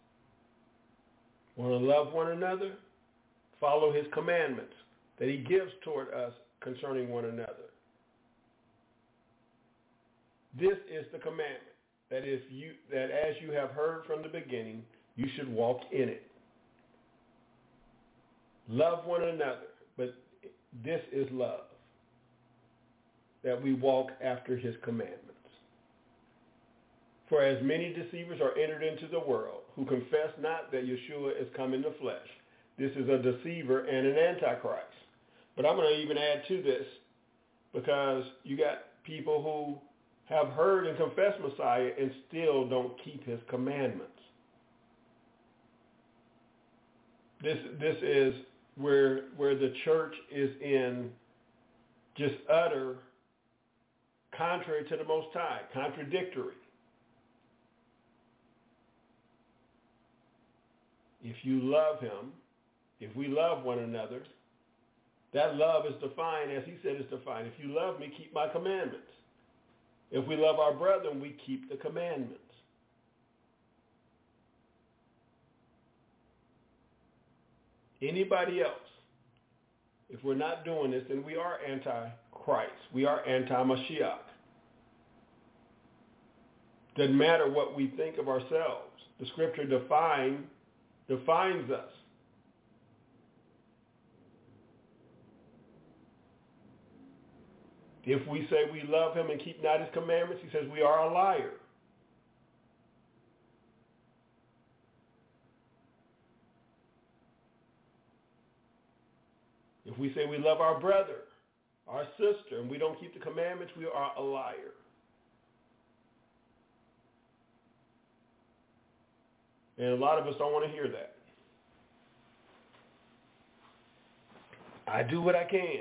Want to love one another? Follow his commandments that he gives toward us concerning one another. This is the commandment, that if you that as you have heard from the beginning, you should walk in it. Love one another, but this is love, that we walk after his commandments. For as many deceivers are entered into the world, who confess not that Yeshua is come in the flesh, this is a deceiver and an antichrist. But I'm going to even add to this, because you got people who have heard and confessed Messiah and still don't keep his commandments. This this is where where the church is in just utter contrary to the Most High, contradictory. If you love him, if we love one another, that love is defined, as he said it's defined. If you love me, keep my commandments. If we love our brethren, we keep the commandments. Anybody else, if we're not doing this, then we are anti-Christ. We are anti-Mashiach. Doesn't matter what we think of ourselves. The scripture define, defines us. If we say we love him and keep not his commandments, he says we are a liar. If we say we love our brother, our sister, and we don't keep the commandments, we are a liar. And a lot of us don't want to hear that. I do what I can.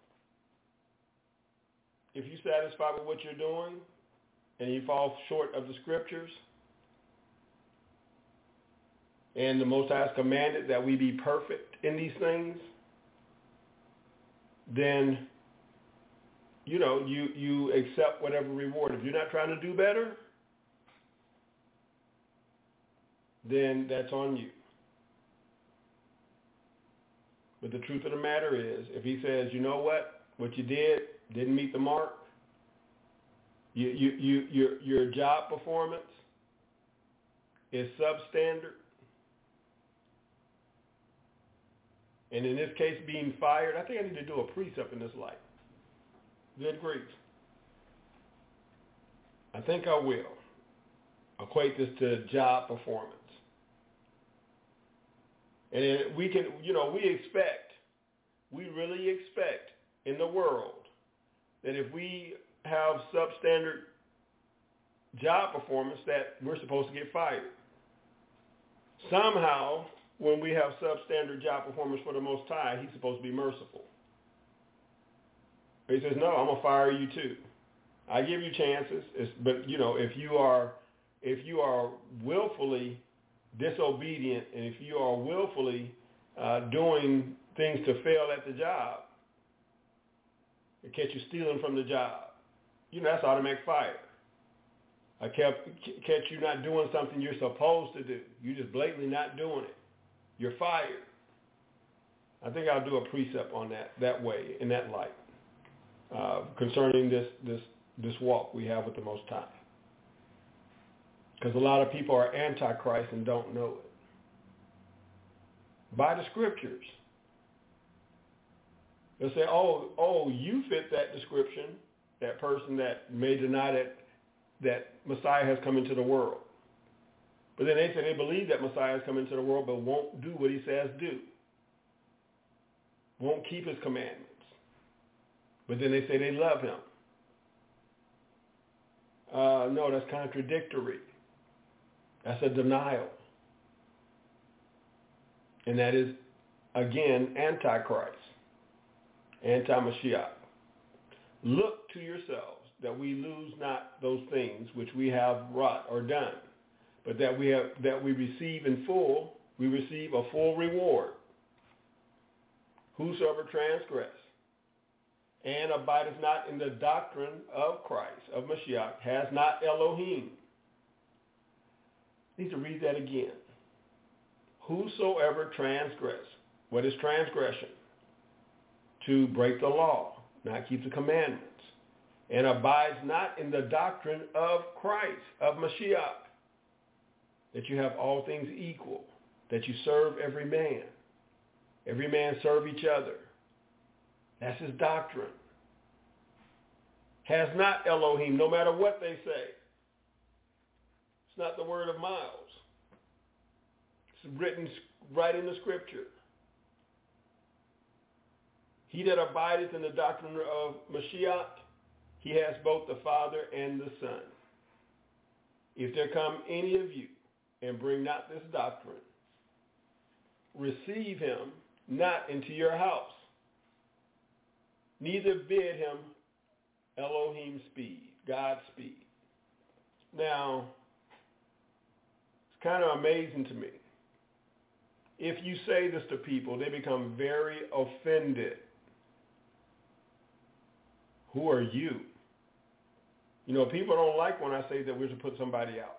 If you're satisfied with what you're doing and you fall short of the scriptures, and the Most High has commanded that we be perfect in these things, then, you know, you, you accept whatever reward. If you're not trying to do better, then that's on you. But the truth of the matter is, if he says, you know what, what you did didn't meet the mark, you, you, you, your, your job performance is substandard, and in this case being fired, I think I need to do a precept in this light. Good grief. I think I will equate this to job performance. And we can, you know, we expect, we really expect in the world that if we have substandard job performance that we're supposed to get fired. Somehow, when we have substandard job performance for the Most High, he's supposed to be merciful. He says, no, I'm going to fire you too. I give you chances, it's, but, you know, if you are, if you are willfully disobedient, and if you are willfully uh, doing things to fail at the job, and catch you stealing from the job, you know, that's automatic fire. I kept catch you not doing something you're supposed to do. You're just blatantly not doing it. You're fired. I think I'll do a precept on that that way, in that light, uh, concerning this this this walk we have with the Most High. Because a lot of people are antichrist and don't know it. By the scriptures. They'll say, oh, oh, you fit that description, that person that may deny that, that Messiah has come into the world. But then they say they believe that Messiah has come into the world but won't do what he says do. Won't keep his commandments. But then they say they love him. Uh, no, that's contradictory. That's a denial. And that is, again, Antichrist, anti-Mashiach. Look to yourselves that we lose not those things which we have wrought or done, but that we have that we receive in full, we receive a full reward. Whosoever transgress and abideth not in the doctrine of Christ, of Mashiach, has not Elohim. I need to read that again. Whosoever transgress. What is transgression? To break the law, not keep the commandments, and abides not in the doctrine of Christ, of Mashiach, that you have all things equal, that you serve every man. Every man serve each other. That's his doctrine. Has not Elohim, no matter what they say. It's not the word of Miles. It's written right in the scripture. He that abideth in the doctrine of Mashiach, he has both the Father and the Son. If there come any of you and bring not this doctrine, receive him not into your house, neither bid him Elohim speed, God speed. Now, it's kind of amazing to me. If you say this to people, they become very offended. Who are you? You know, people don't like when I say that we're to put somebody out.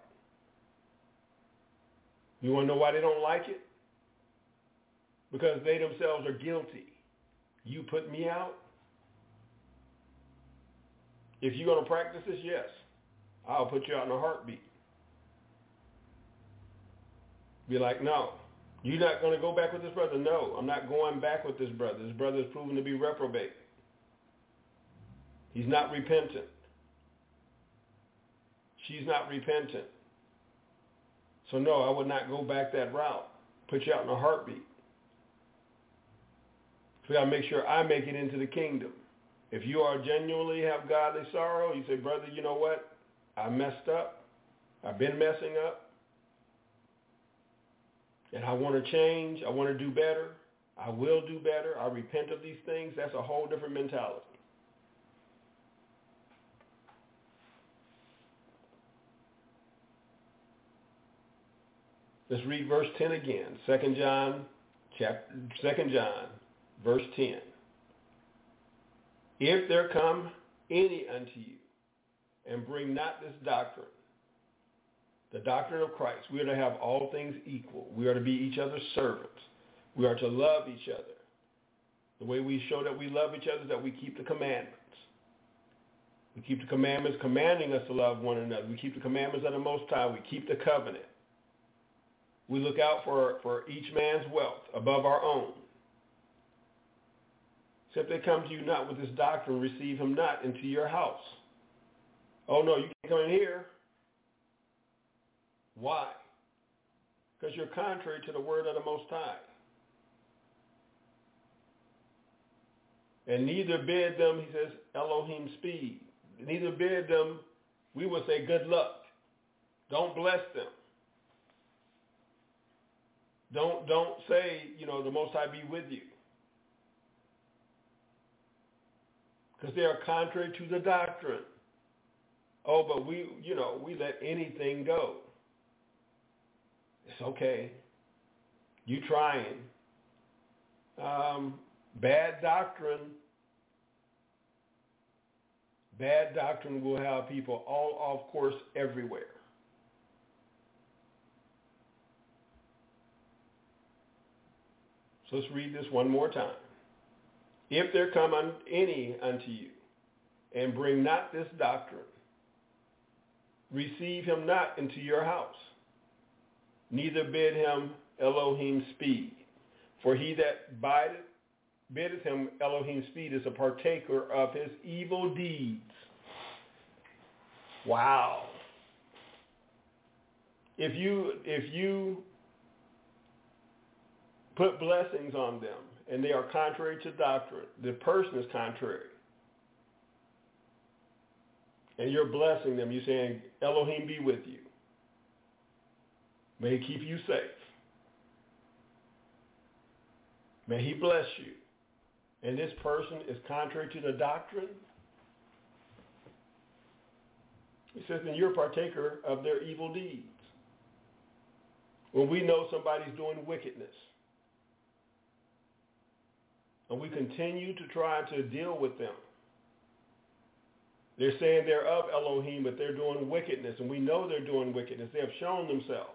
You want to know why they don't like it? Because they themselves are guilty. You put me out? If you're going to practice this, yes. I'll put you out in a heartbeat. Be like, no. You're not going to go back with this brother? No, I'm not going back with this brother. This brother is proven to be reprobate. He's not repentant. She's not repentant. So no, I would not go back that route. Put you out in a heartbeat. So I got to make sure I make it into the kingdom. If you are genuinely have godly sorrow, you say, brother, you know what? I messed up. I've been messing up. And I want to change. I want to do better. I will do better. I repent of these things. That's a whole different mentality. Let's read verse ten again. Second John, chapter, Second John, verse ten. If there come any unto you, and bring not this doctrine, the doctrine of Christ, we are to have all things equal. We are to be each other's servants. We are to love each other. The way we show that we love each other is that we keep the commandments. We keep the commandments commanding us to love one another. We keep the commandments of the Most High. We keep the covenant. We look out for, for each man's wealth above our own. So if they come to you not with this doctrine, receive him not into your house. Oh, no, you can't come in here. Why? Because you're contrary to the word of the Most High. And neither bid them, he says, Elohim speed. Neither bid them, we would say, good luck. Don't bless them. Don't don't say, you know, the Most High be with you. Because they are contrary to the doctrine. Oh, but we, you know, we let anything go. It's okay. You trying. Um, bad doctrine. Bad doctrine will have people all off course everywhere. So let's read this one more time. If there come un- any unto you, and bring not this doctrine, receive him not into your house, neither bid him Elohim speed. For he that bideth, biddeth him Elohim speed is a partaker of his evil deeds. Wow. If you if you put blessings on them and they are contrary to doctrine, the person is contrary, and you're blessing them, you're saying, Elohim be with you. May he keep you safe. May he bless you. And this person is contrary to the doctrine. He says, then you're a partaker of their evil deeds. When we know somebody's doing wickedness, and we continue to try to deal with them, they're saying they're of Elohim, but they're doing wickedness, and we know they're doing wickedness. They have shown themselves.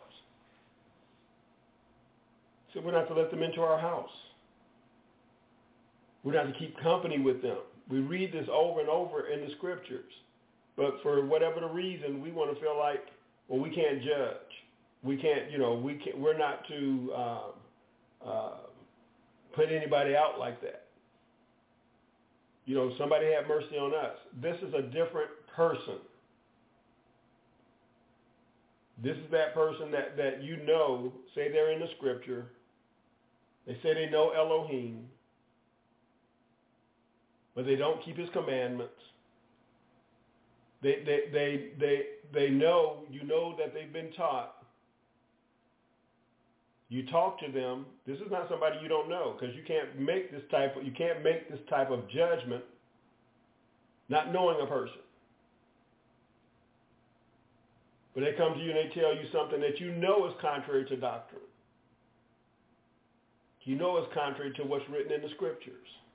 So we're not to let them into our house. We're not to keep company with them. We read this over and over in the scriptures. But for whatever the reason, we want to feel like, well, we can't judge. We can't, you know, we can't, we're not to uh, uh, put anybody out like that. You know, somebody have mercy on us. This is a different person. This is that person that, that you know, say they're in the scripture. They say they know Elohim, but they don't keep his commandments. They, they, they, they, they know, you know that they've been taught. You talk to them. This is not somebody you don't know, because you can't make this type of, you can't make this type of judgment not knowing a person. But they come to you and they tell you something that you know is contrary to doctrine. You know is contrary to what's written in the scriptures.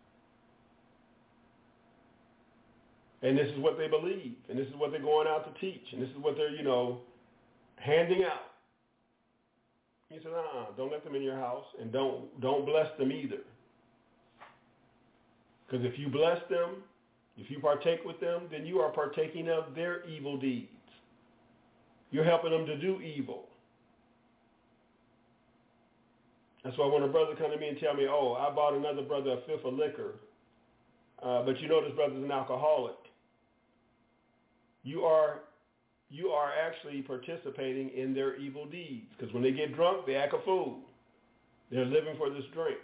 And this is what they believe, and this is what they're going out to teach, and this is what they're, you know, handing out. He said, uh-uh, don't let them in your house, and don't don't bless them either. Because if you bless them, if you partake with them, then you are partaking of their evil deeds. You're helping them to do evil. That's why when a brother come to me and tell me, oh, I bought another brother a fifth of liquor, uh, but you know this brother's an alcoholic, you are you are actually participating in their evil deeds. Because when they get drunk, they act a fool. They're living for this drink.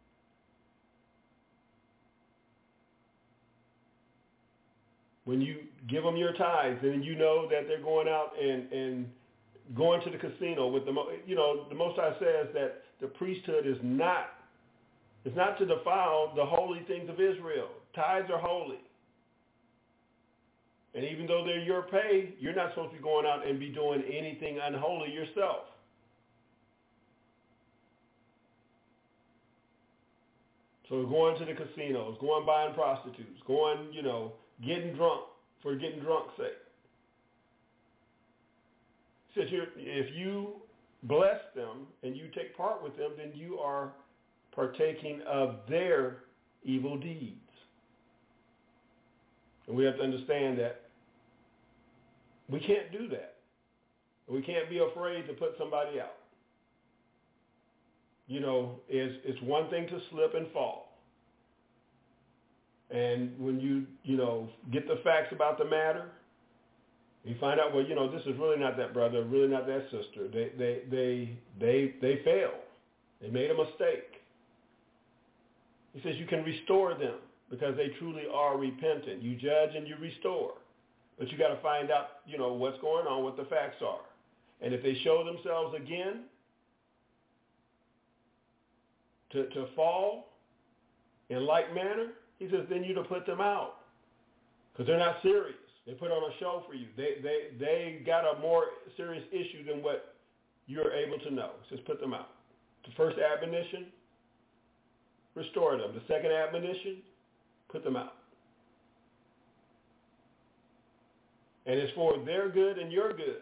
When you give them your tithes, then you know that they're going out and, and going to the casino with the, you know, the Most High says that the priesthood is not, it's not to defile the holy things of Israel. Tithes are holy. And even though they're your pay, you're not supposed to be going out and be doing anything unholy yourself. So going to the casinos, going buying prostitutes, going, you know, getting drunk for getting drunk's sake. Says you're, if you bless them and you take part with them, then you are partaking of their evil deeds. And we have to understand that we can't do that. We can't be afraid to put somebody out. You know, it's, it's one thing to slip and fall. And when you, you know, get the facts about the matter, you find out, well, you know, this is really not that brother, really not that sister. They, they, they, they, they failed. They made a mistake. He says you can restore them because they truly are repentant. You judge and you restore. But you got to find out, you know, what's going on, what the facts are. And if they show themselves again to, to fall in like manner, he says, then you to put them out because they're not serious. They put on a show for you. They, they, they got a more serious issue than what you're able to know. He says, put them out. The first admonition, restore them. The second admonition, put them out. And it's for their good and your good.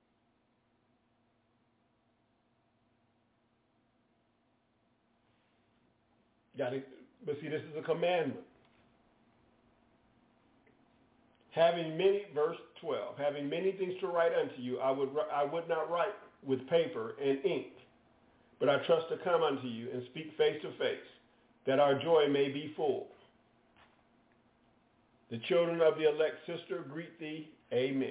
Got it. But see, this is a commandment. Having many, verse twelve, having many things to write unto you, I would I would not write with paper and ink, but I trust to come unto you and speak face to face, that our joy may be full. The children of the elect sister greet thee. Amen.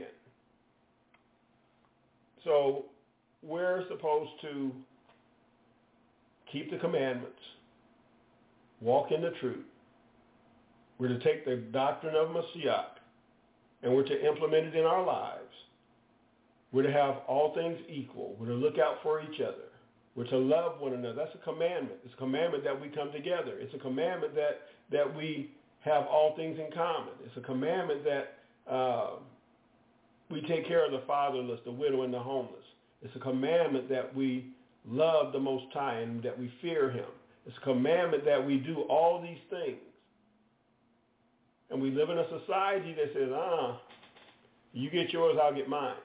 So we're supposed to keep the commandments, walk in the truth. We're to take the doctrine of Mashiach, and we're to implement it in our lives. We're to have all things equal. We're to look out for each other. We're to love one another. That's a commandment. It's a commandment that we come together. It's a commandment that, that we have all things in common. It's a commandment that uh, we take care of the fatherless, the widow, and the homeless. It's a commandment that we love the Most High and that we fear him. It's a commandment that we do all these things. And we live in a society that says, ah, you get yours, I'll get mine.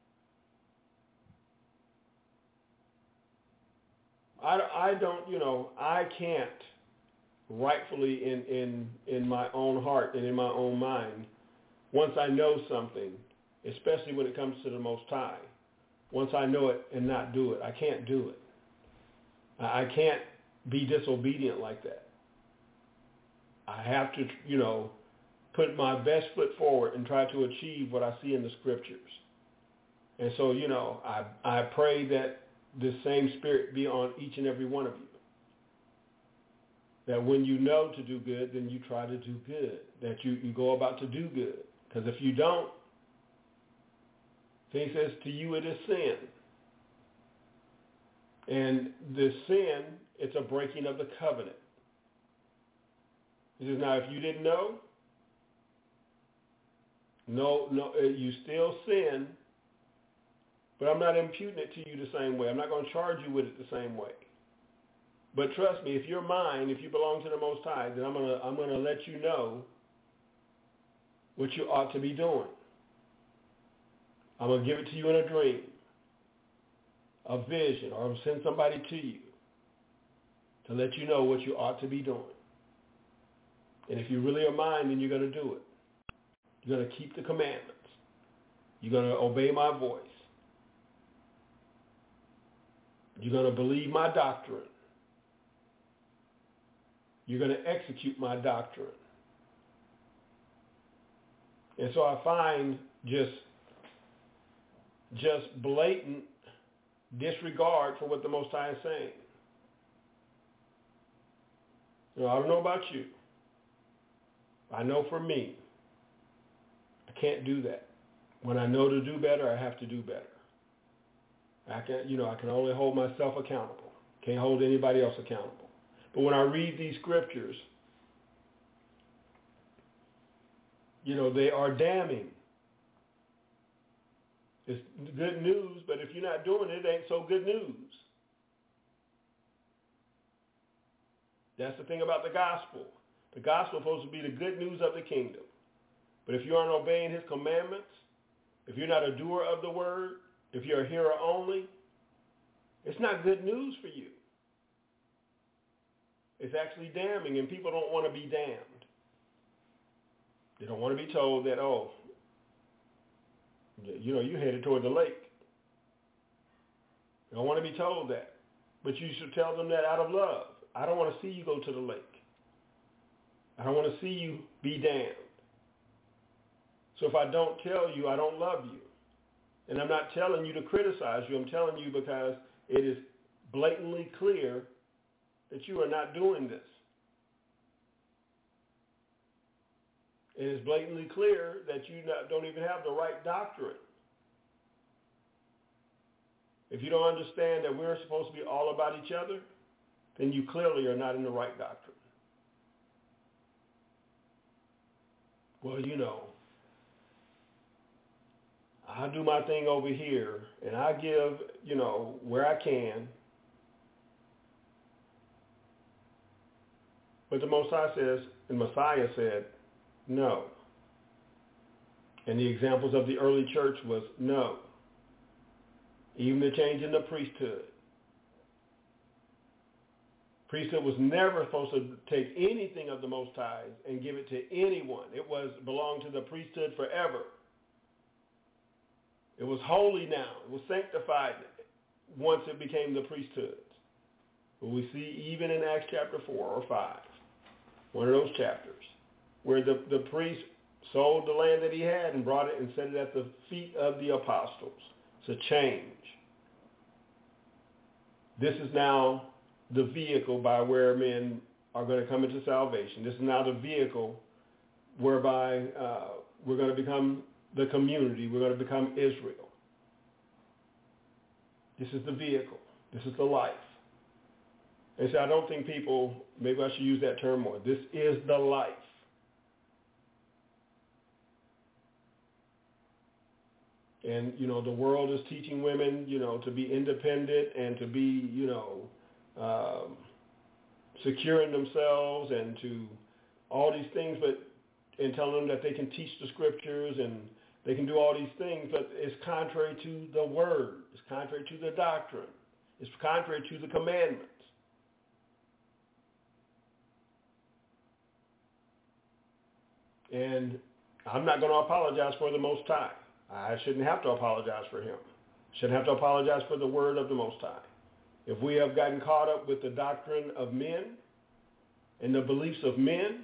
I, I don't, you know, I can't rightfully in, in, in my own heart and in my own mind, once I know something, especially when it comes to the Most High, once I know it and not do it, I can't do it. I can't be disobedient like that. I have to, you know, put my best foot forward and try to achieve what I see in the scriptures. And so, you know, I, I pray that this same spirit be on each and every one of you. That when you know to do good, then you try to do good. That you, you go about to do good. Because if you don't, he says to you it is sin. And the sin, it's a breaking of the covenant. He says, now if you didn't know, no, no, you still sin, but I'm not imputing it to you the same way. I'm not going to charge you with it the same way. But trust me, if you're mine, if you belong to the Most High, then I'm going to I'm going to let you know what you ought to be doing. I'm going to give it to you in a dream, a vision, or I'll send somebody to you to let you know what you ought to be doing. And if you really are mine, then you're going to do it. You're going to keep the commandments. You're going to obey my voice. You're going to believe my doctrine. You're going to execute my doctrine. And so I find just just blatant disregard for what the Most High is saying. You know, I don't know about you. I know for me, I can't do that. When I know to do better, I have to do better. I can, you know, I can only hold myself accountable. Can't hold anybody else accountable. But when I read these scriptures, you know, they are damning. It's good news, but if you're not doing it, it ain't so good news. That's the thing about the gospel. The gospel is supposed to be the good news of the kingdom. But if you aren't obeying his commandments, if you're not a doer of the word, if you're a hearer only, it's not good news for you. It's actually damning, and people don't want to be damned. They don't want to be told that, oh, you know, you're headed toward the lake. They don't want to be told that. But you should tell them that out of love. I don't want to see you go to the lake. I don't want to see you be damned. So if I don't tell you, I don't love you. And I'm not telling you to criticize you. I'm telling you because it is blatantly clear that you are not doing this. It is blatantly clear that you not, don't even have the right doctrine. If you don't understand that we're supposed to be all about each other, then you clearly are not in the right doctrine. Well, you know, I do my thing over here, and I give, you know, where I can. But the Most High says, and Messiah said, no. And the examples of the early church was no. Even the change in the priesthood. Priesthood was never supposed to take anything of the Most High and give it to anyone. It was belonged to the priesthood forever. It was holy now. It was sanctified once it became the priesthood. But we see even in Acts chapter four or five, one of those chapters, where the, the priest sold the land that he had and brought it and set it at the feet of the apostles. It's a change. This is now the vehicle by where men are going to come into salvation. This is now the vehicle whereby uh, we're going to become the community. We're going to become Israel. This is the vehicle. This is the life. And so I don't think people, maybe I should use that term more. This is the life. And, you know, the world is teaching women, you know, to be independent and to be, you know, um, secure in themselves and to all these things, but and telling them that they can teach the scriptures and they can do all these things, but it's contrary to the word. It's contrary to the doctrine. It's contrary to the commandments. And I'm not going to apologize for the Most High. I shouldn't have to apologize for him. Shouldn't have to apologize for the word of the Most High. If we have gotten caught up with the doctrine of men and the beliefs of men,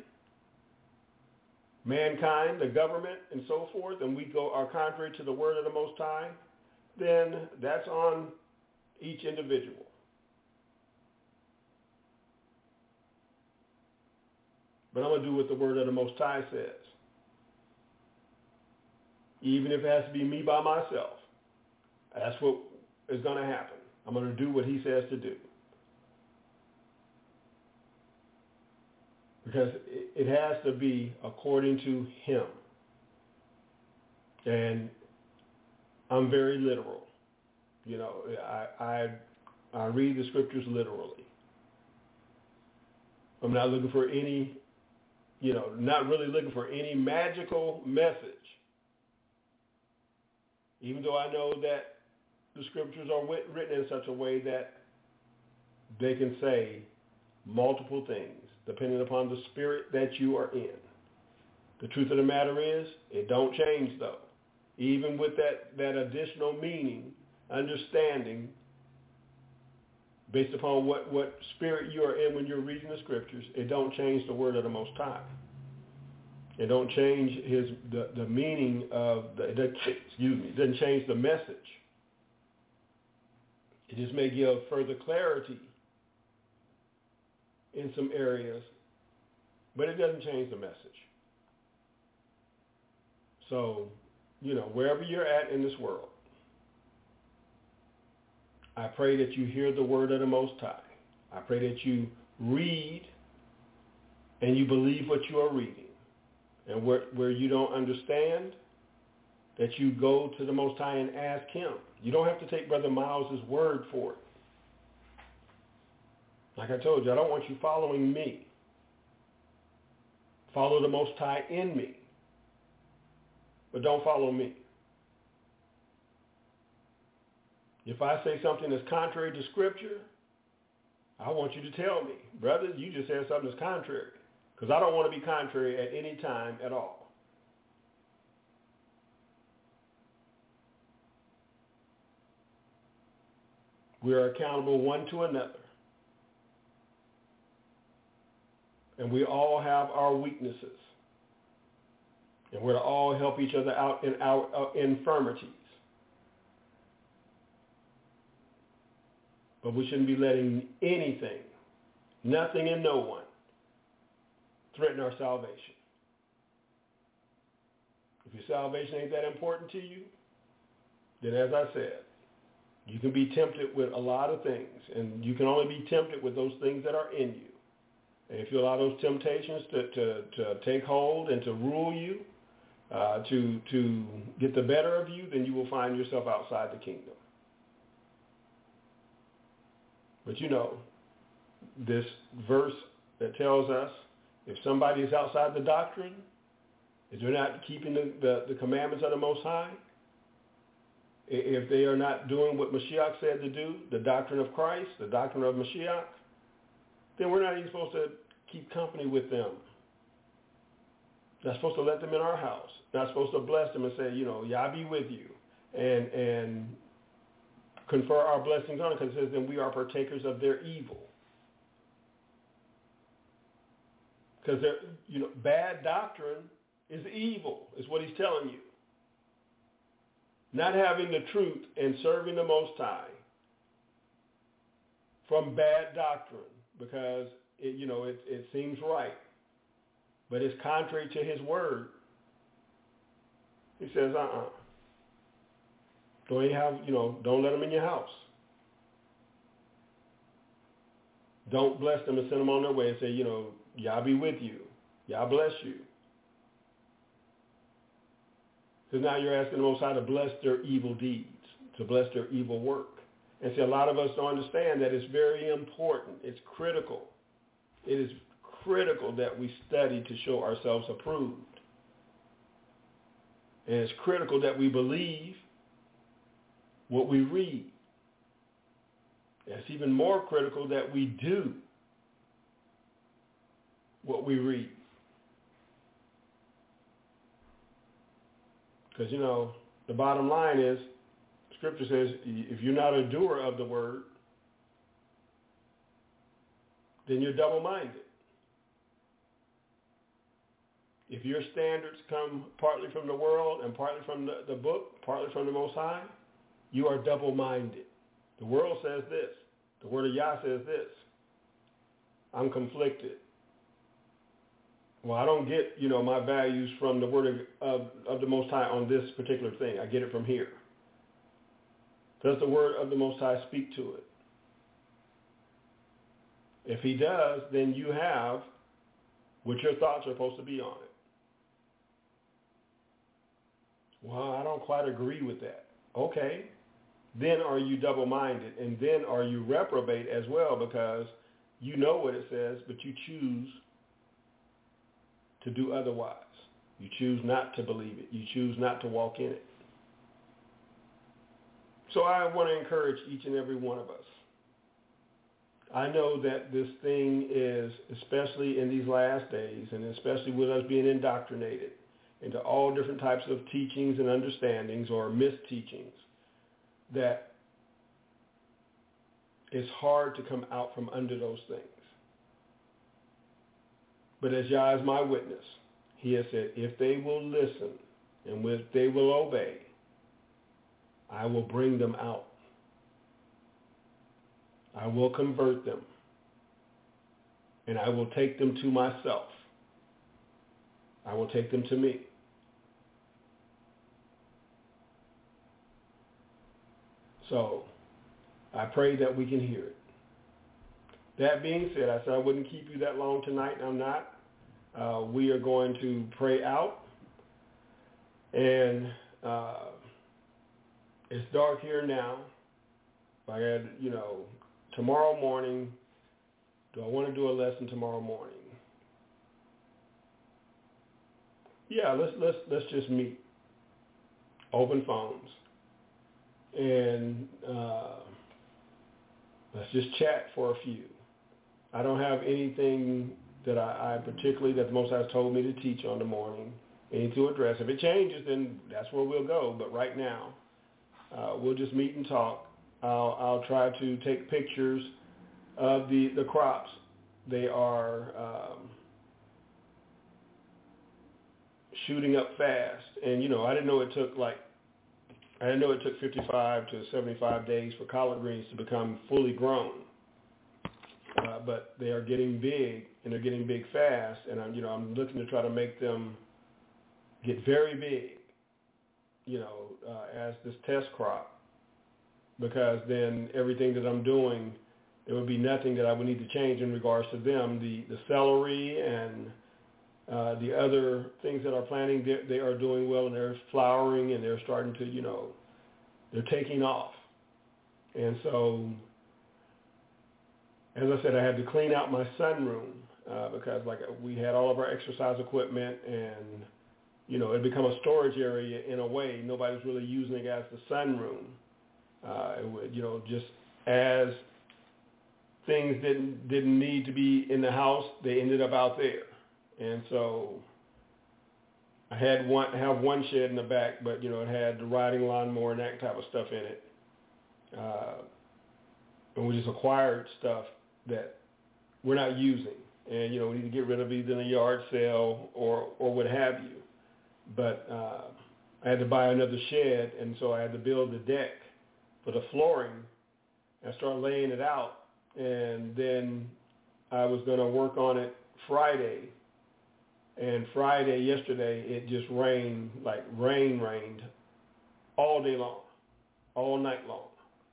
mankind, the government, and so forth, and we go are contrary to the word of the Most High, then that's on each individual. But I'm going to do what the word of the Most High says. Even if it has to be me by myself. That's what is going to happen. I'm going to do what he says to do. Because it has to be according to him. And I'm very literal. You know, I, I, I read the scriptures literally. I'm not looking for any, you know, not really looking for any magical message. Even though I know that the scriptures are written in such a way that they can say multiple things depending upon the spirit that you are in. The truth of the matter is, it don't change though. Even with that, that additional meaning, understanding, based upon what, what spirit you are in when you're reading the scriptures, it don't change the word of the Most High. It don't change his the, the meaning of the it doesn't, excuse me, it doesn't change the message. It just may give further clarity in some areas, but it doesn't change the message. So, you know, wherever you're at in this world, I pray that you hear the word of the Most High. I pray that you read and you believe what you are reading. And where, where you don't understand, that you go to the Most High and ask him. You don't have to take Brother Miles' word for it. Like I told you, I don't want you following me. Follow the Most High in me. But don't follow me. If I say something that's contrary to Scripture, I want you to tell me, brother, you just said something that's contrary. Because I don't want to be contrary at any time at all. We are accountable one to another. And we all have our weaknesses. And we're to all help each other out in our uh, infirmities. But we shouldn't be letting anything, nothing and no one, threaten our salvation. If your salvation ain't that important to you, then as I said, you can be tempted with a lot of things, and you can only be tempted with those things that are in you. And if you allow those temptations to, to, to take hold and to rule you, uh, to, to get the better of you, then you will find yourself outside the kingdom. But you know, this verse that tells us if somebody is outside the doctrine, if they're not keeping the, the, the commandments of the Most High, if they are not doing what Mashiach said to do, the doctrine of Christ, the doctrine of Mashiach, then we're not even supposed to keep company with them. Not supposed to let them in our house. Not supposed to bless them and say, you know, Yah be with you, and and confer our blessings on it, because it says then we are partakers of their evil. Because you know, bad doctrine is evil, is what he's telling you. Not having the truth and serving the Most High from bad doctrine, because it, you know it, it seems right, but it's contrary to his word. He says, uh-uh. Don't you have, you know, don't let them in your house. Don't bless them and send them on their way and say, you know, Yah be with you. Yah bless you. Because now you're asking the Most High to bless their evil deeds, to bless their evil work. And see, a lot of us don't understand that it's very important. It's critical. It is critical that we study to show ourselves approved. And it's critical that we believe what we read. It's even more critical that we do what we read. Because, you know, the bottom line is, Scripture says, if you're not a doer of the word, then you're double-minded. If your standards come partly from the world and partly from the, the book, partly from the Most High, you are double-minded. The world says this. The word of Yah says this. I'm conflicted. Well, I don't get, you know, my values from the word of, of, of the Most High on this particular thing. I get it from here. Does the word of the Most High speak to it? If he does, then you have what your thoughts are supposed to be on it. Well, I don't quite agree with that. Okay. Then are you double-minded? And then are you reprobate as well, because you know what it says, but you choose to do otherwise. You choose not to believe it. You choose not to walk in it. So I want to encourage each and every one of us. I know that this thing is, especially in these last days, and especially with us being indoctrinated into all different types of teachings and understandings or misteachings, that it's hard to come out from under those things. But as Yah is my witness, he has said, if they will listen and if they will obey, I will bring them out. I will convert them. And I will take them to myself. I will take them to me. So I pray that we can hear it. That being said, I said I wouldn't keep you that long tonight. I'm not. Uh, we are going to pray out. And uh, it's dark here now. I had, you know, tomorrow morning, do I want to do a lesson tomorrow morning? Yeah, let's let's let's just meet. Open phones. And uh, let's just chat for a few. I don't have anything that I, I particularly, that the Most High has told me to teach on the morning, anything to address. If it changes, then that's where we'll go. But right now, uh, we'll just meet and talk. I'll, I'll try to take pictures of the, the crops. They are um, shooting up fast. And, you know, I didn't know it took like, I didn't know it took fifty-five to seventy-five days for collard greens to become fully grown. Uh, but they are getting big, and they're getting big fast. And I'm, you know, I'm looking to try to make them get very big, you know, uh, as this test crop, because then everything that I'm doing, there would be nothing that I would need to change in regards to them. The the celery and uh, the other things that are planting, they, they are doing well, and they're flowering, and they're starting to, you know, they're taking off. And so, as I said, I had to clean out my sunroom uh, because, like, we had all of our exercise equipment, and, you know, it had become a storage area in a way. Nobody was really using it as the sunroom. Uh, it would, you know, just as things didn't didn't need to be in the house, they ended up out there. And so I had one have one shed in the back, but, you know, it had the riding lawnmower and that type of stuff in it. Uh, and we just acquired stuff that we're not using. And, you know, we need to get rid of either in a yard sale or, or what have you. But uh, I had to buy another shed, and so I had to build the deck for the flooring and start laying it out. And then I was going to work on it Friday. And Friday, yesterday, it just rained, like rain rained all day long, all night long.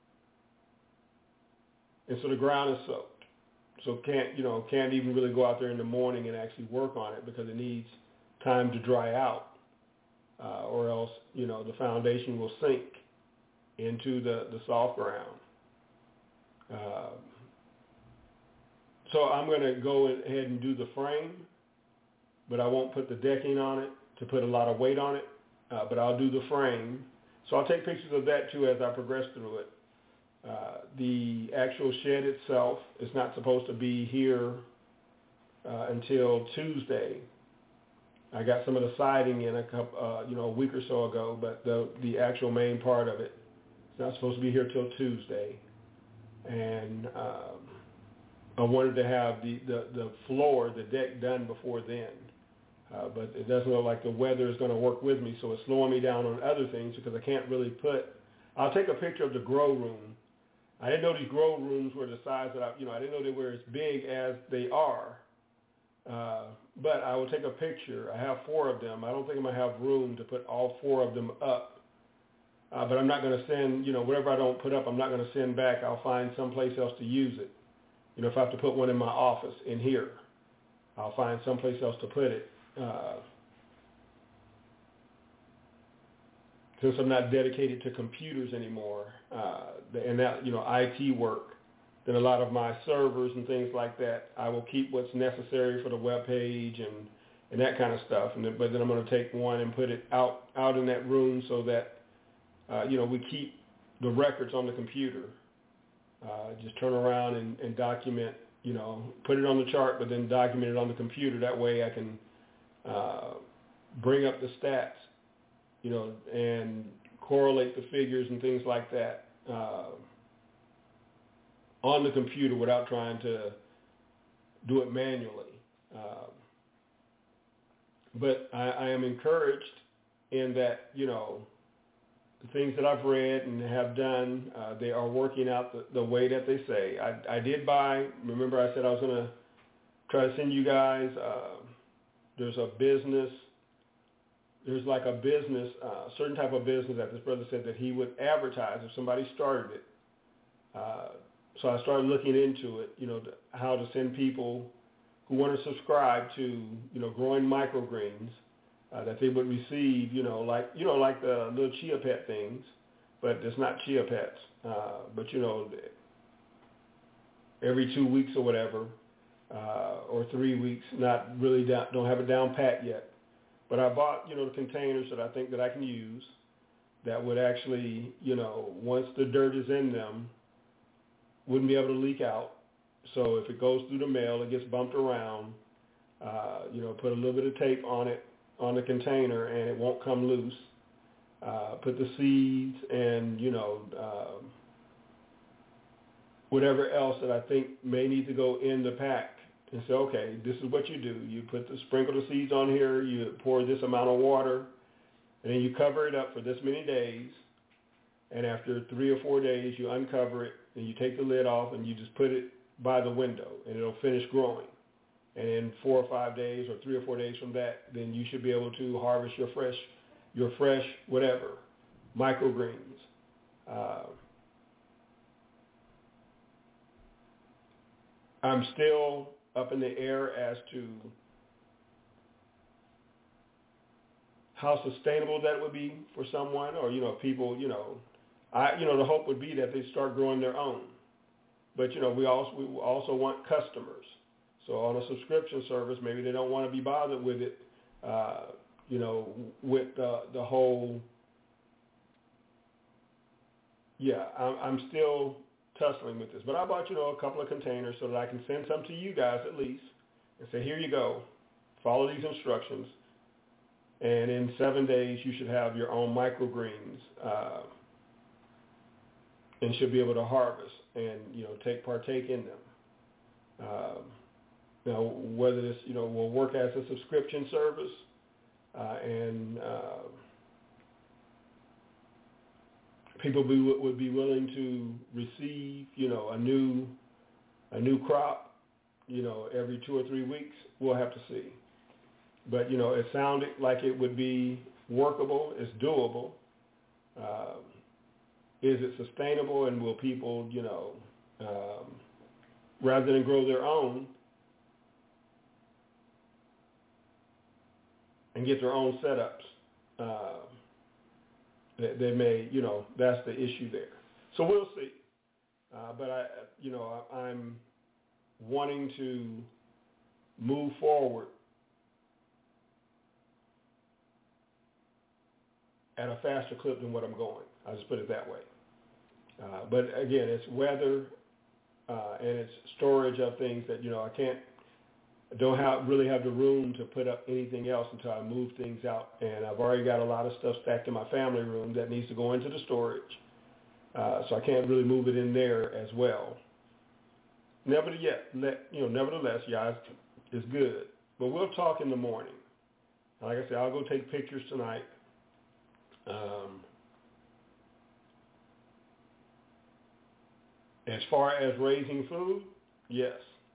And so the ground is soaked. So can't, you know, can't even really go out there in the morning and actually work on it because it needs time to dry out. Uh, or else, you know, the foundation will sink into the, the soft ground. Uh, so I'm going to go ahead and do the frame, but I won't put the decking on it to put a lot of weight on it, uh, but I'll do the frame. So I'll take pictures of that too as I progress through it. Uh, the actual shed itself is not supposed to be here uh, until Tuesday. I got some of the siding in a couple, uh, you know, a week or so ago, but the the actual main part of it is not supposed to be here till Tuesday. And um, I wanted to have the, the, the floor, the deck done before then. Uh, but it doesn't look like the weather is going to work with me, so it's slowing me down on other things because I can't really put, I'll take a picture of the grow room. I didn't know these grow rooms were the size that I, you know, I didn't know they were as big as they are. Uh, but I will take a picture. I have four of them. I don't think I'm going to have room to put all four of them up. Uh, but I'm not going to send, you know, whatever I don't put up, I'm not going to send back. I'll find someplace else to use it. You know, if I have to put one in my office in here, I'll find someplace else to put it. Uh, since I'm not dedicated to computers anymore, uh, and that, you know, I T work, then a lot of my servers and things like that, I will keep what's necessary for the web page and, and that kind of stuff. And then, but then I'm going to take one and put it out, out in that room so that, uh, you know, we keep the records on the computer. Uh, just turn around and, and document, you know, put it on the chart, but then document it on the computer. That way I can uh, bring up the stats, you know, and correlate the figures and things like that uh, on the computer without trying to do it manually. Uh, but I, I am encouraged in that, you know, the things that I've read and have done, uh, they are working out the, the way that they say. I, I did buy, remember I said I was going to try to send you guys, uh, there's a business, there's like a business, uh, certain type of business that this brother said that he would advertise if somebody started it. Uh, so I started looking into it, you know, to, how to send people who want to subscribe to, you know, growing microgreens, uh, that they would receive, you know, like, you know, like the little Chia Pet things, but it's not Chia Pets. Uh, but, you know, every two weeks or whatever, uh, or three weeks, not really down, don't have it down pat yet. But I bought, you know, the containers that I think that I can use that would actually, you know, once the dirt is in them, wouldn't be able to leak out. So if it goes through the mail, it gets bumped around, uh, you know, put a little bit of tape on it, on the container, and it won't come loose. Uh, put the seeds and, you know, uh, whatever else that I think may need to go in the pack. And say, okay, this is what you do. You put the sprinkle the seeds on here, you pour this amount of water, and then you cover it up for this many days. And after three or four days, you uncover it, and you take the lid off, and you just put it by the window, and it'll finish growing. And in four or five days or three or four days from that, then you should be able to harvest your fresh, your fresh whatever, microgreens. Uh, I'm still up in the air as to how sustainable that would be for someone, or, you know, people, you know, I, you know, the hope would be that they start growing their own. But, you know, we also, we also want customers. So on a subscription service, maybe they don't want to be bothered with it, uh, you know, with the, the whole, yeah, I'm, I'm still tussling with this. But I bought, you know, a couple of containers so that I can send some to you guys at least and say, here you go, follow these instructions, and in seven days you should have your own microgreens uh, and should be able to harvest and, you know, take partake in them. Um, now, whether this, you know, will work as a subscription service uh, and uh, people be, would be willing to receive, you know, a new a new crop, you know, every two or three weeks, we'll have to see. But, you know, it sounded like it would be workable, it's doable. Uh, is it sustainable, and will people, you know, um, rather than grow their own and get their own setups, uh, they, they may, you know, that's the issue there. So we'll see. Uh, but, I, you know, I, I'm wanting to move forward at a faster clip than what I'm going. I'll just put it that way. Uh, but again, it's weather uh, and it's storage of things that, you know, I can't, I don't have, really have the room to put up anything else until I move things out. And I've already got a lot of stuff stacked in my family room that needs to go into the storage. Uh, so I can't really move it in there as well. Nevertheless, you know, nevertheless, yeah, it's, it's good. But we'll talk in the morning. Like I said, I'll go take pictures tonight. Um, as far as raising food, yes.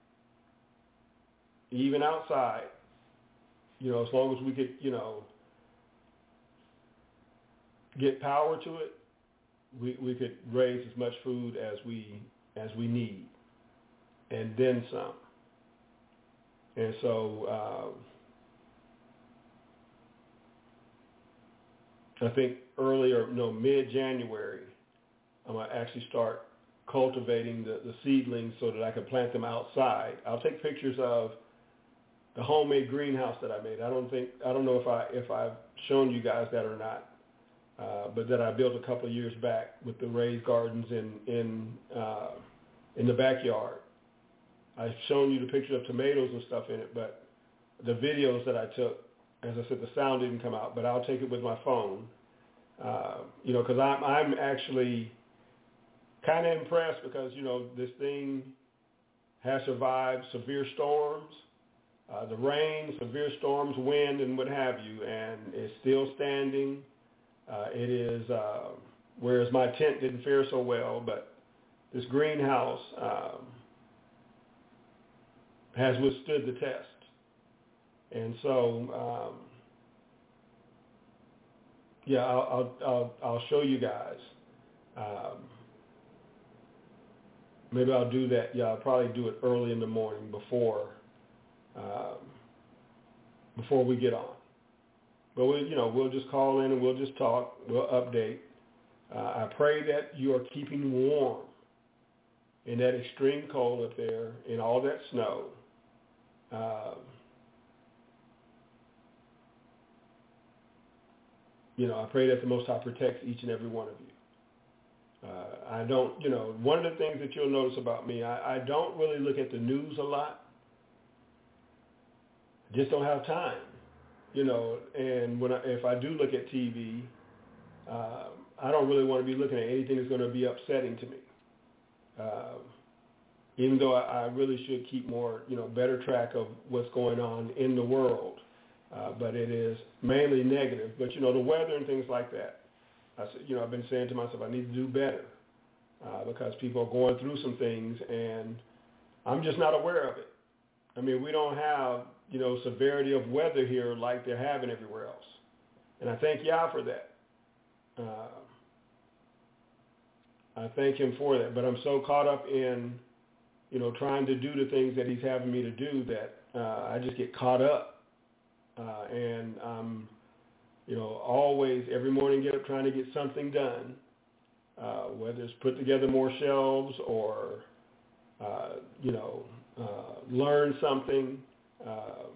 Even outside, you know, as long as we get, you know, get power to it, we we could raise as much food as we as we need, and then some. And so um, I think earlier, no, mid-January, I'm going to actually start cultivating the, the seedlings so that I can plant them outside. I'll take pictures of the homemade greenhouse that I made. I don't think, I don't know if, I, if I've shown you guys that or not, uh, but that I built a couple of years back with the raised gardens in, in, uh, in the backyard. I've shown you the picture of tomatoes and stuff in it, but the videos that I took, as I said, the sound didn't come out, but I'll take it with my phone. Uh, you know, because I'm, I'm actually kind of impressed because, you know, this thing has survived severe storms, uh, the rain, severe storms, wind, and what have you, and it's still standing. Uh, it is, uh, whereas my tent didn't fare so well, but this greenhouse um, has withstood the test. And so, um, yeah, I'll, I'll, I'll, I'll show you guys. Um, maybe I'll do that. Yeah, I'll probably do it early in the morning before um, before we get on. But we, you know, we'll just call in and we'll just talk. We'll update. Uh, I pray that you are keeping warm in that extreme cold up there, in all that snow. Um, you know, I pray that the Most High protects each and every one of you. Uh, I don't, you know, one of the things that you'll notice about me, I, I don't really look at the news a lot. I just don't have time, you know, and when I, if I do look at T V, uh, I don't really want to be looking at anything that's going to be upsetting to me. Uh, even though I, I really should keep more, you know, better track of what's going on in the world. Uh, but it is mainly negative. But, you know, the weather and things like that, I, you know, I've been saying to myself, I need to do better uh, because people are going through some things, and I'm just not aware of it. I mean, we don't have, you know, severity of weather here like they're having everywhere else. And I thank Yah for that. Uh, I thank him for that. But I'm so caught up in, you know, trying to do the things that he's having me to do that uh, I just get caught up. Uh, and um, you know, always every morning get up trying to get something done, uh, whether it's put together more shelves or, uh, you know, uh, learn something, uh,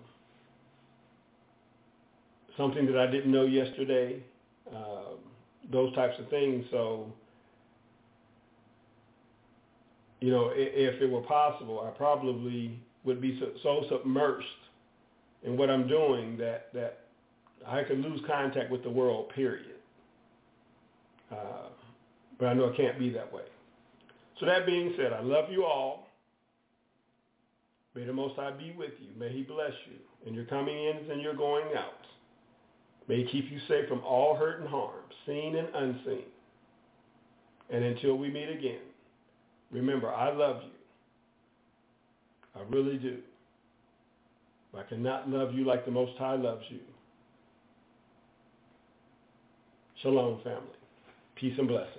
something that I didn't know yesterday, uh, those types of things. So, you know, if, if it were possible, I probably would be so, so submerged in what I'm doing that, that I could lose contact with the world, period. Uh, but I know it can't be that way. So that being said, I love you all. May the Most High be with you. May he bless you in your coming ins and your going outs. May he keep you safe from all hurt and harm, seen and unseen. And until we meet again, remember, I love you. I really do. I cannot love you like the Most High loves you. Shalom, family. Peace and blessings.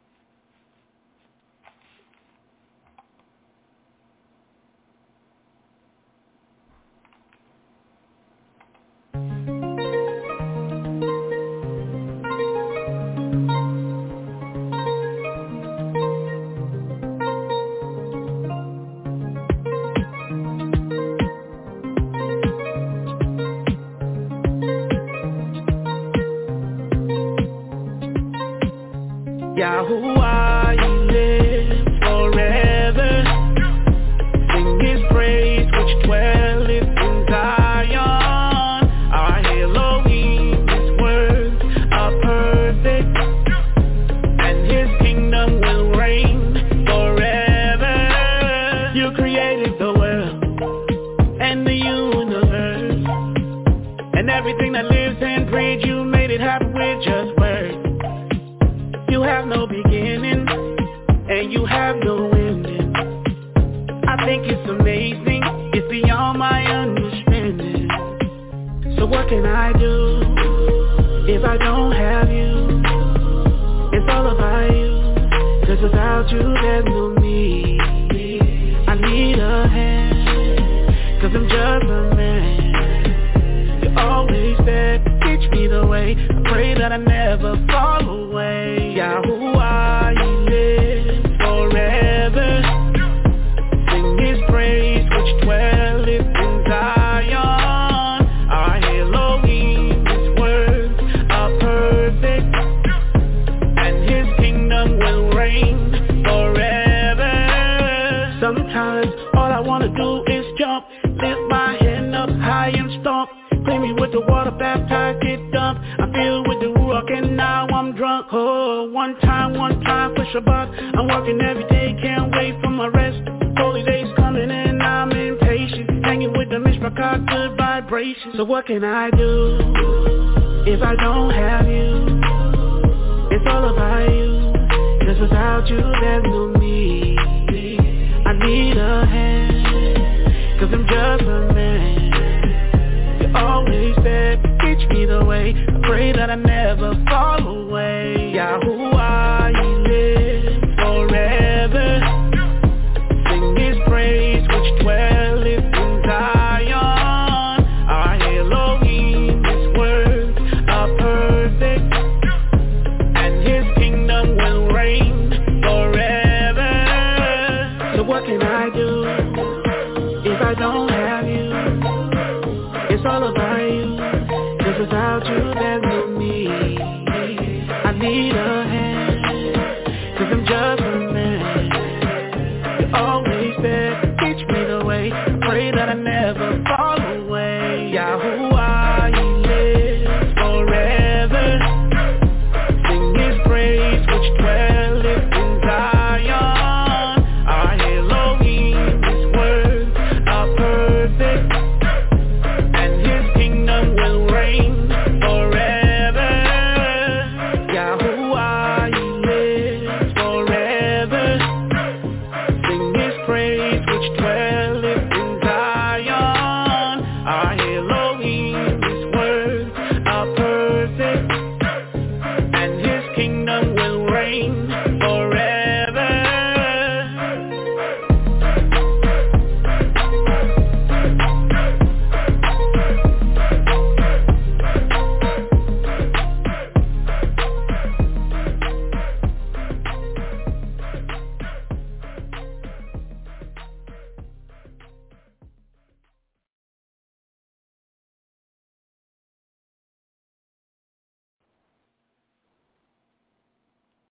Yahuwah, you live forever. Sing his praise which dwelleth in Zion. Our Elohim, his words are perfect, and his kingdom will reign forever. You created the world and the universe, and everything that lives and breathes. You made it happen with just words. You have no beginning, and you have no ending. I think it's amazing, it's beyond my understanding. So what can I do if I don't have you? It's all about you, cause without you there's no me. I need a hand, cause I'm just a man. You're always there to teach me the way. I pray that I never fall away. Yahuwah, you live forever. Sing his praise which dwelleth in Zion. Our Elohim, his words are perfect, and his kingdom will reign forever. Sometimes all I wanna do is jump, lift my hand up high and stomp. Clean me with the water, baptize, get dumped. I'm filled with the Ruach and now I'm drunk. Oh, one time, one time for Shabbat. I'm working every day, can't wait for my rest. Holy days coming and I'm impatient. Hanging with the mission. struck our good vibration. So what can I do if I don't have you? It's all about you, 'cause without you there's no me. I need a hand, 'cause I'm just a man. You're always there to teach me the way. I pray that I never fall away. Yahuwah, He lives forever. Sing His praise which dwelleth in Zion. Our Elohim, His words are perfect, and His kingdom will reign forever. So what can I do if I don't have you? It's all about you, 'cause without you there's no me. I need a hand, 'cause I'm just a man. You're always there to teach me the way. I pray that I never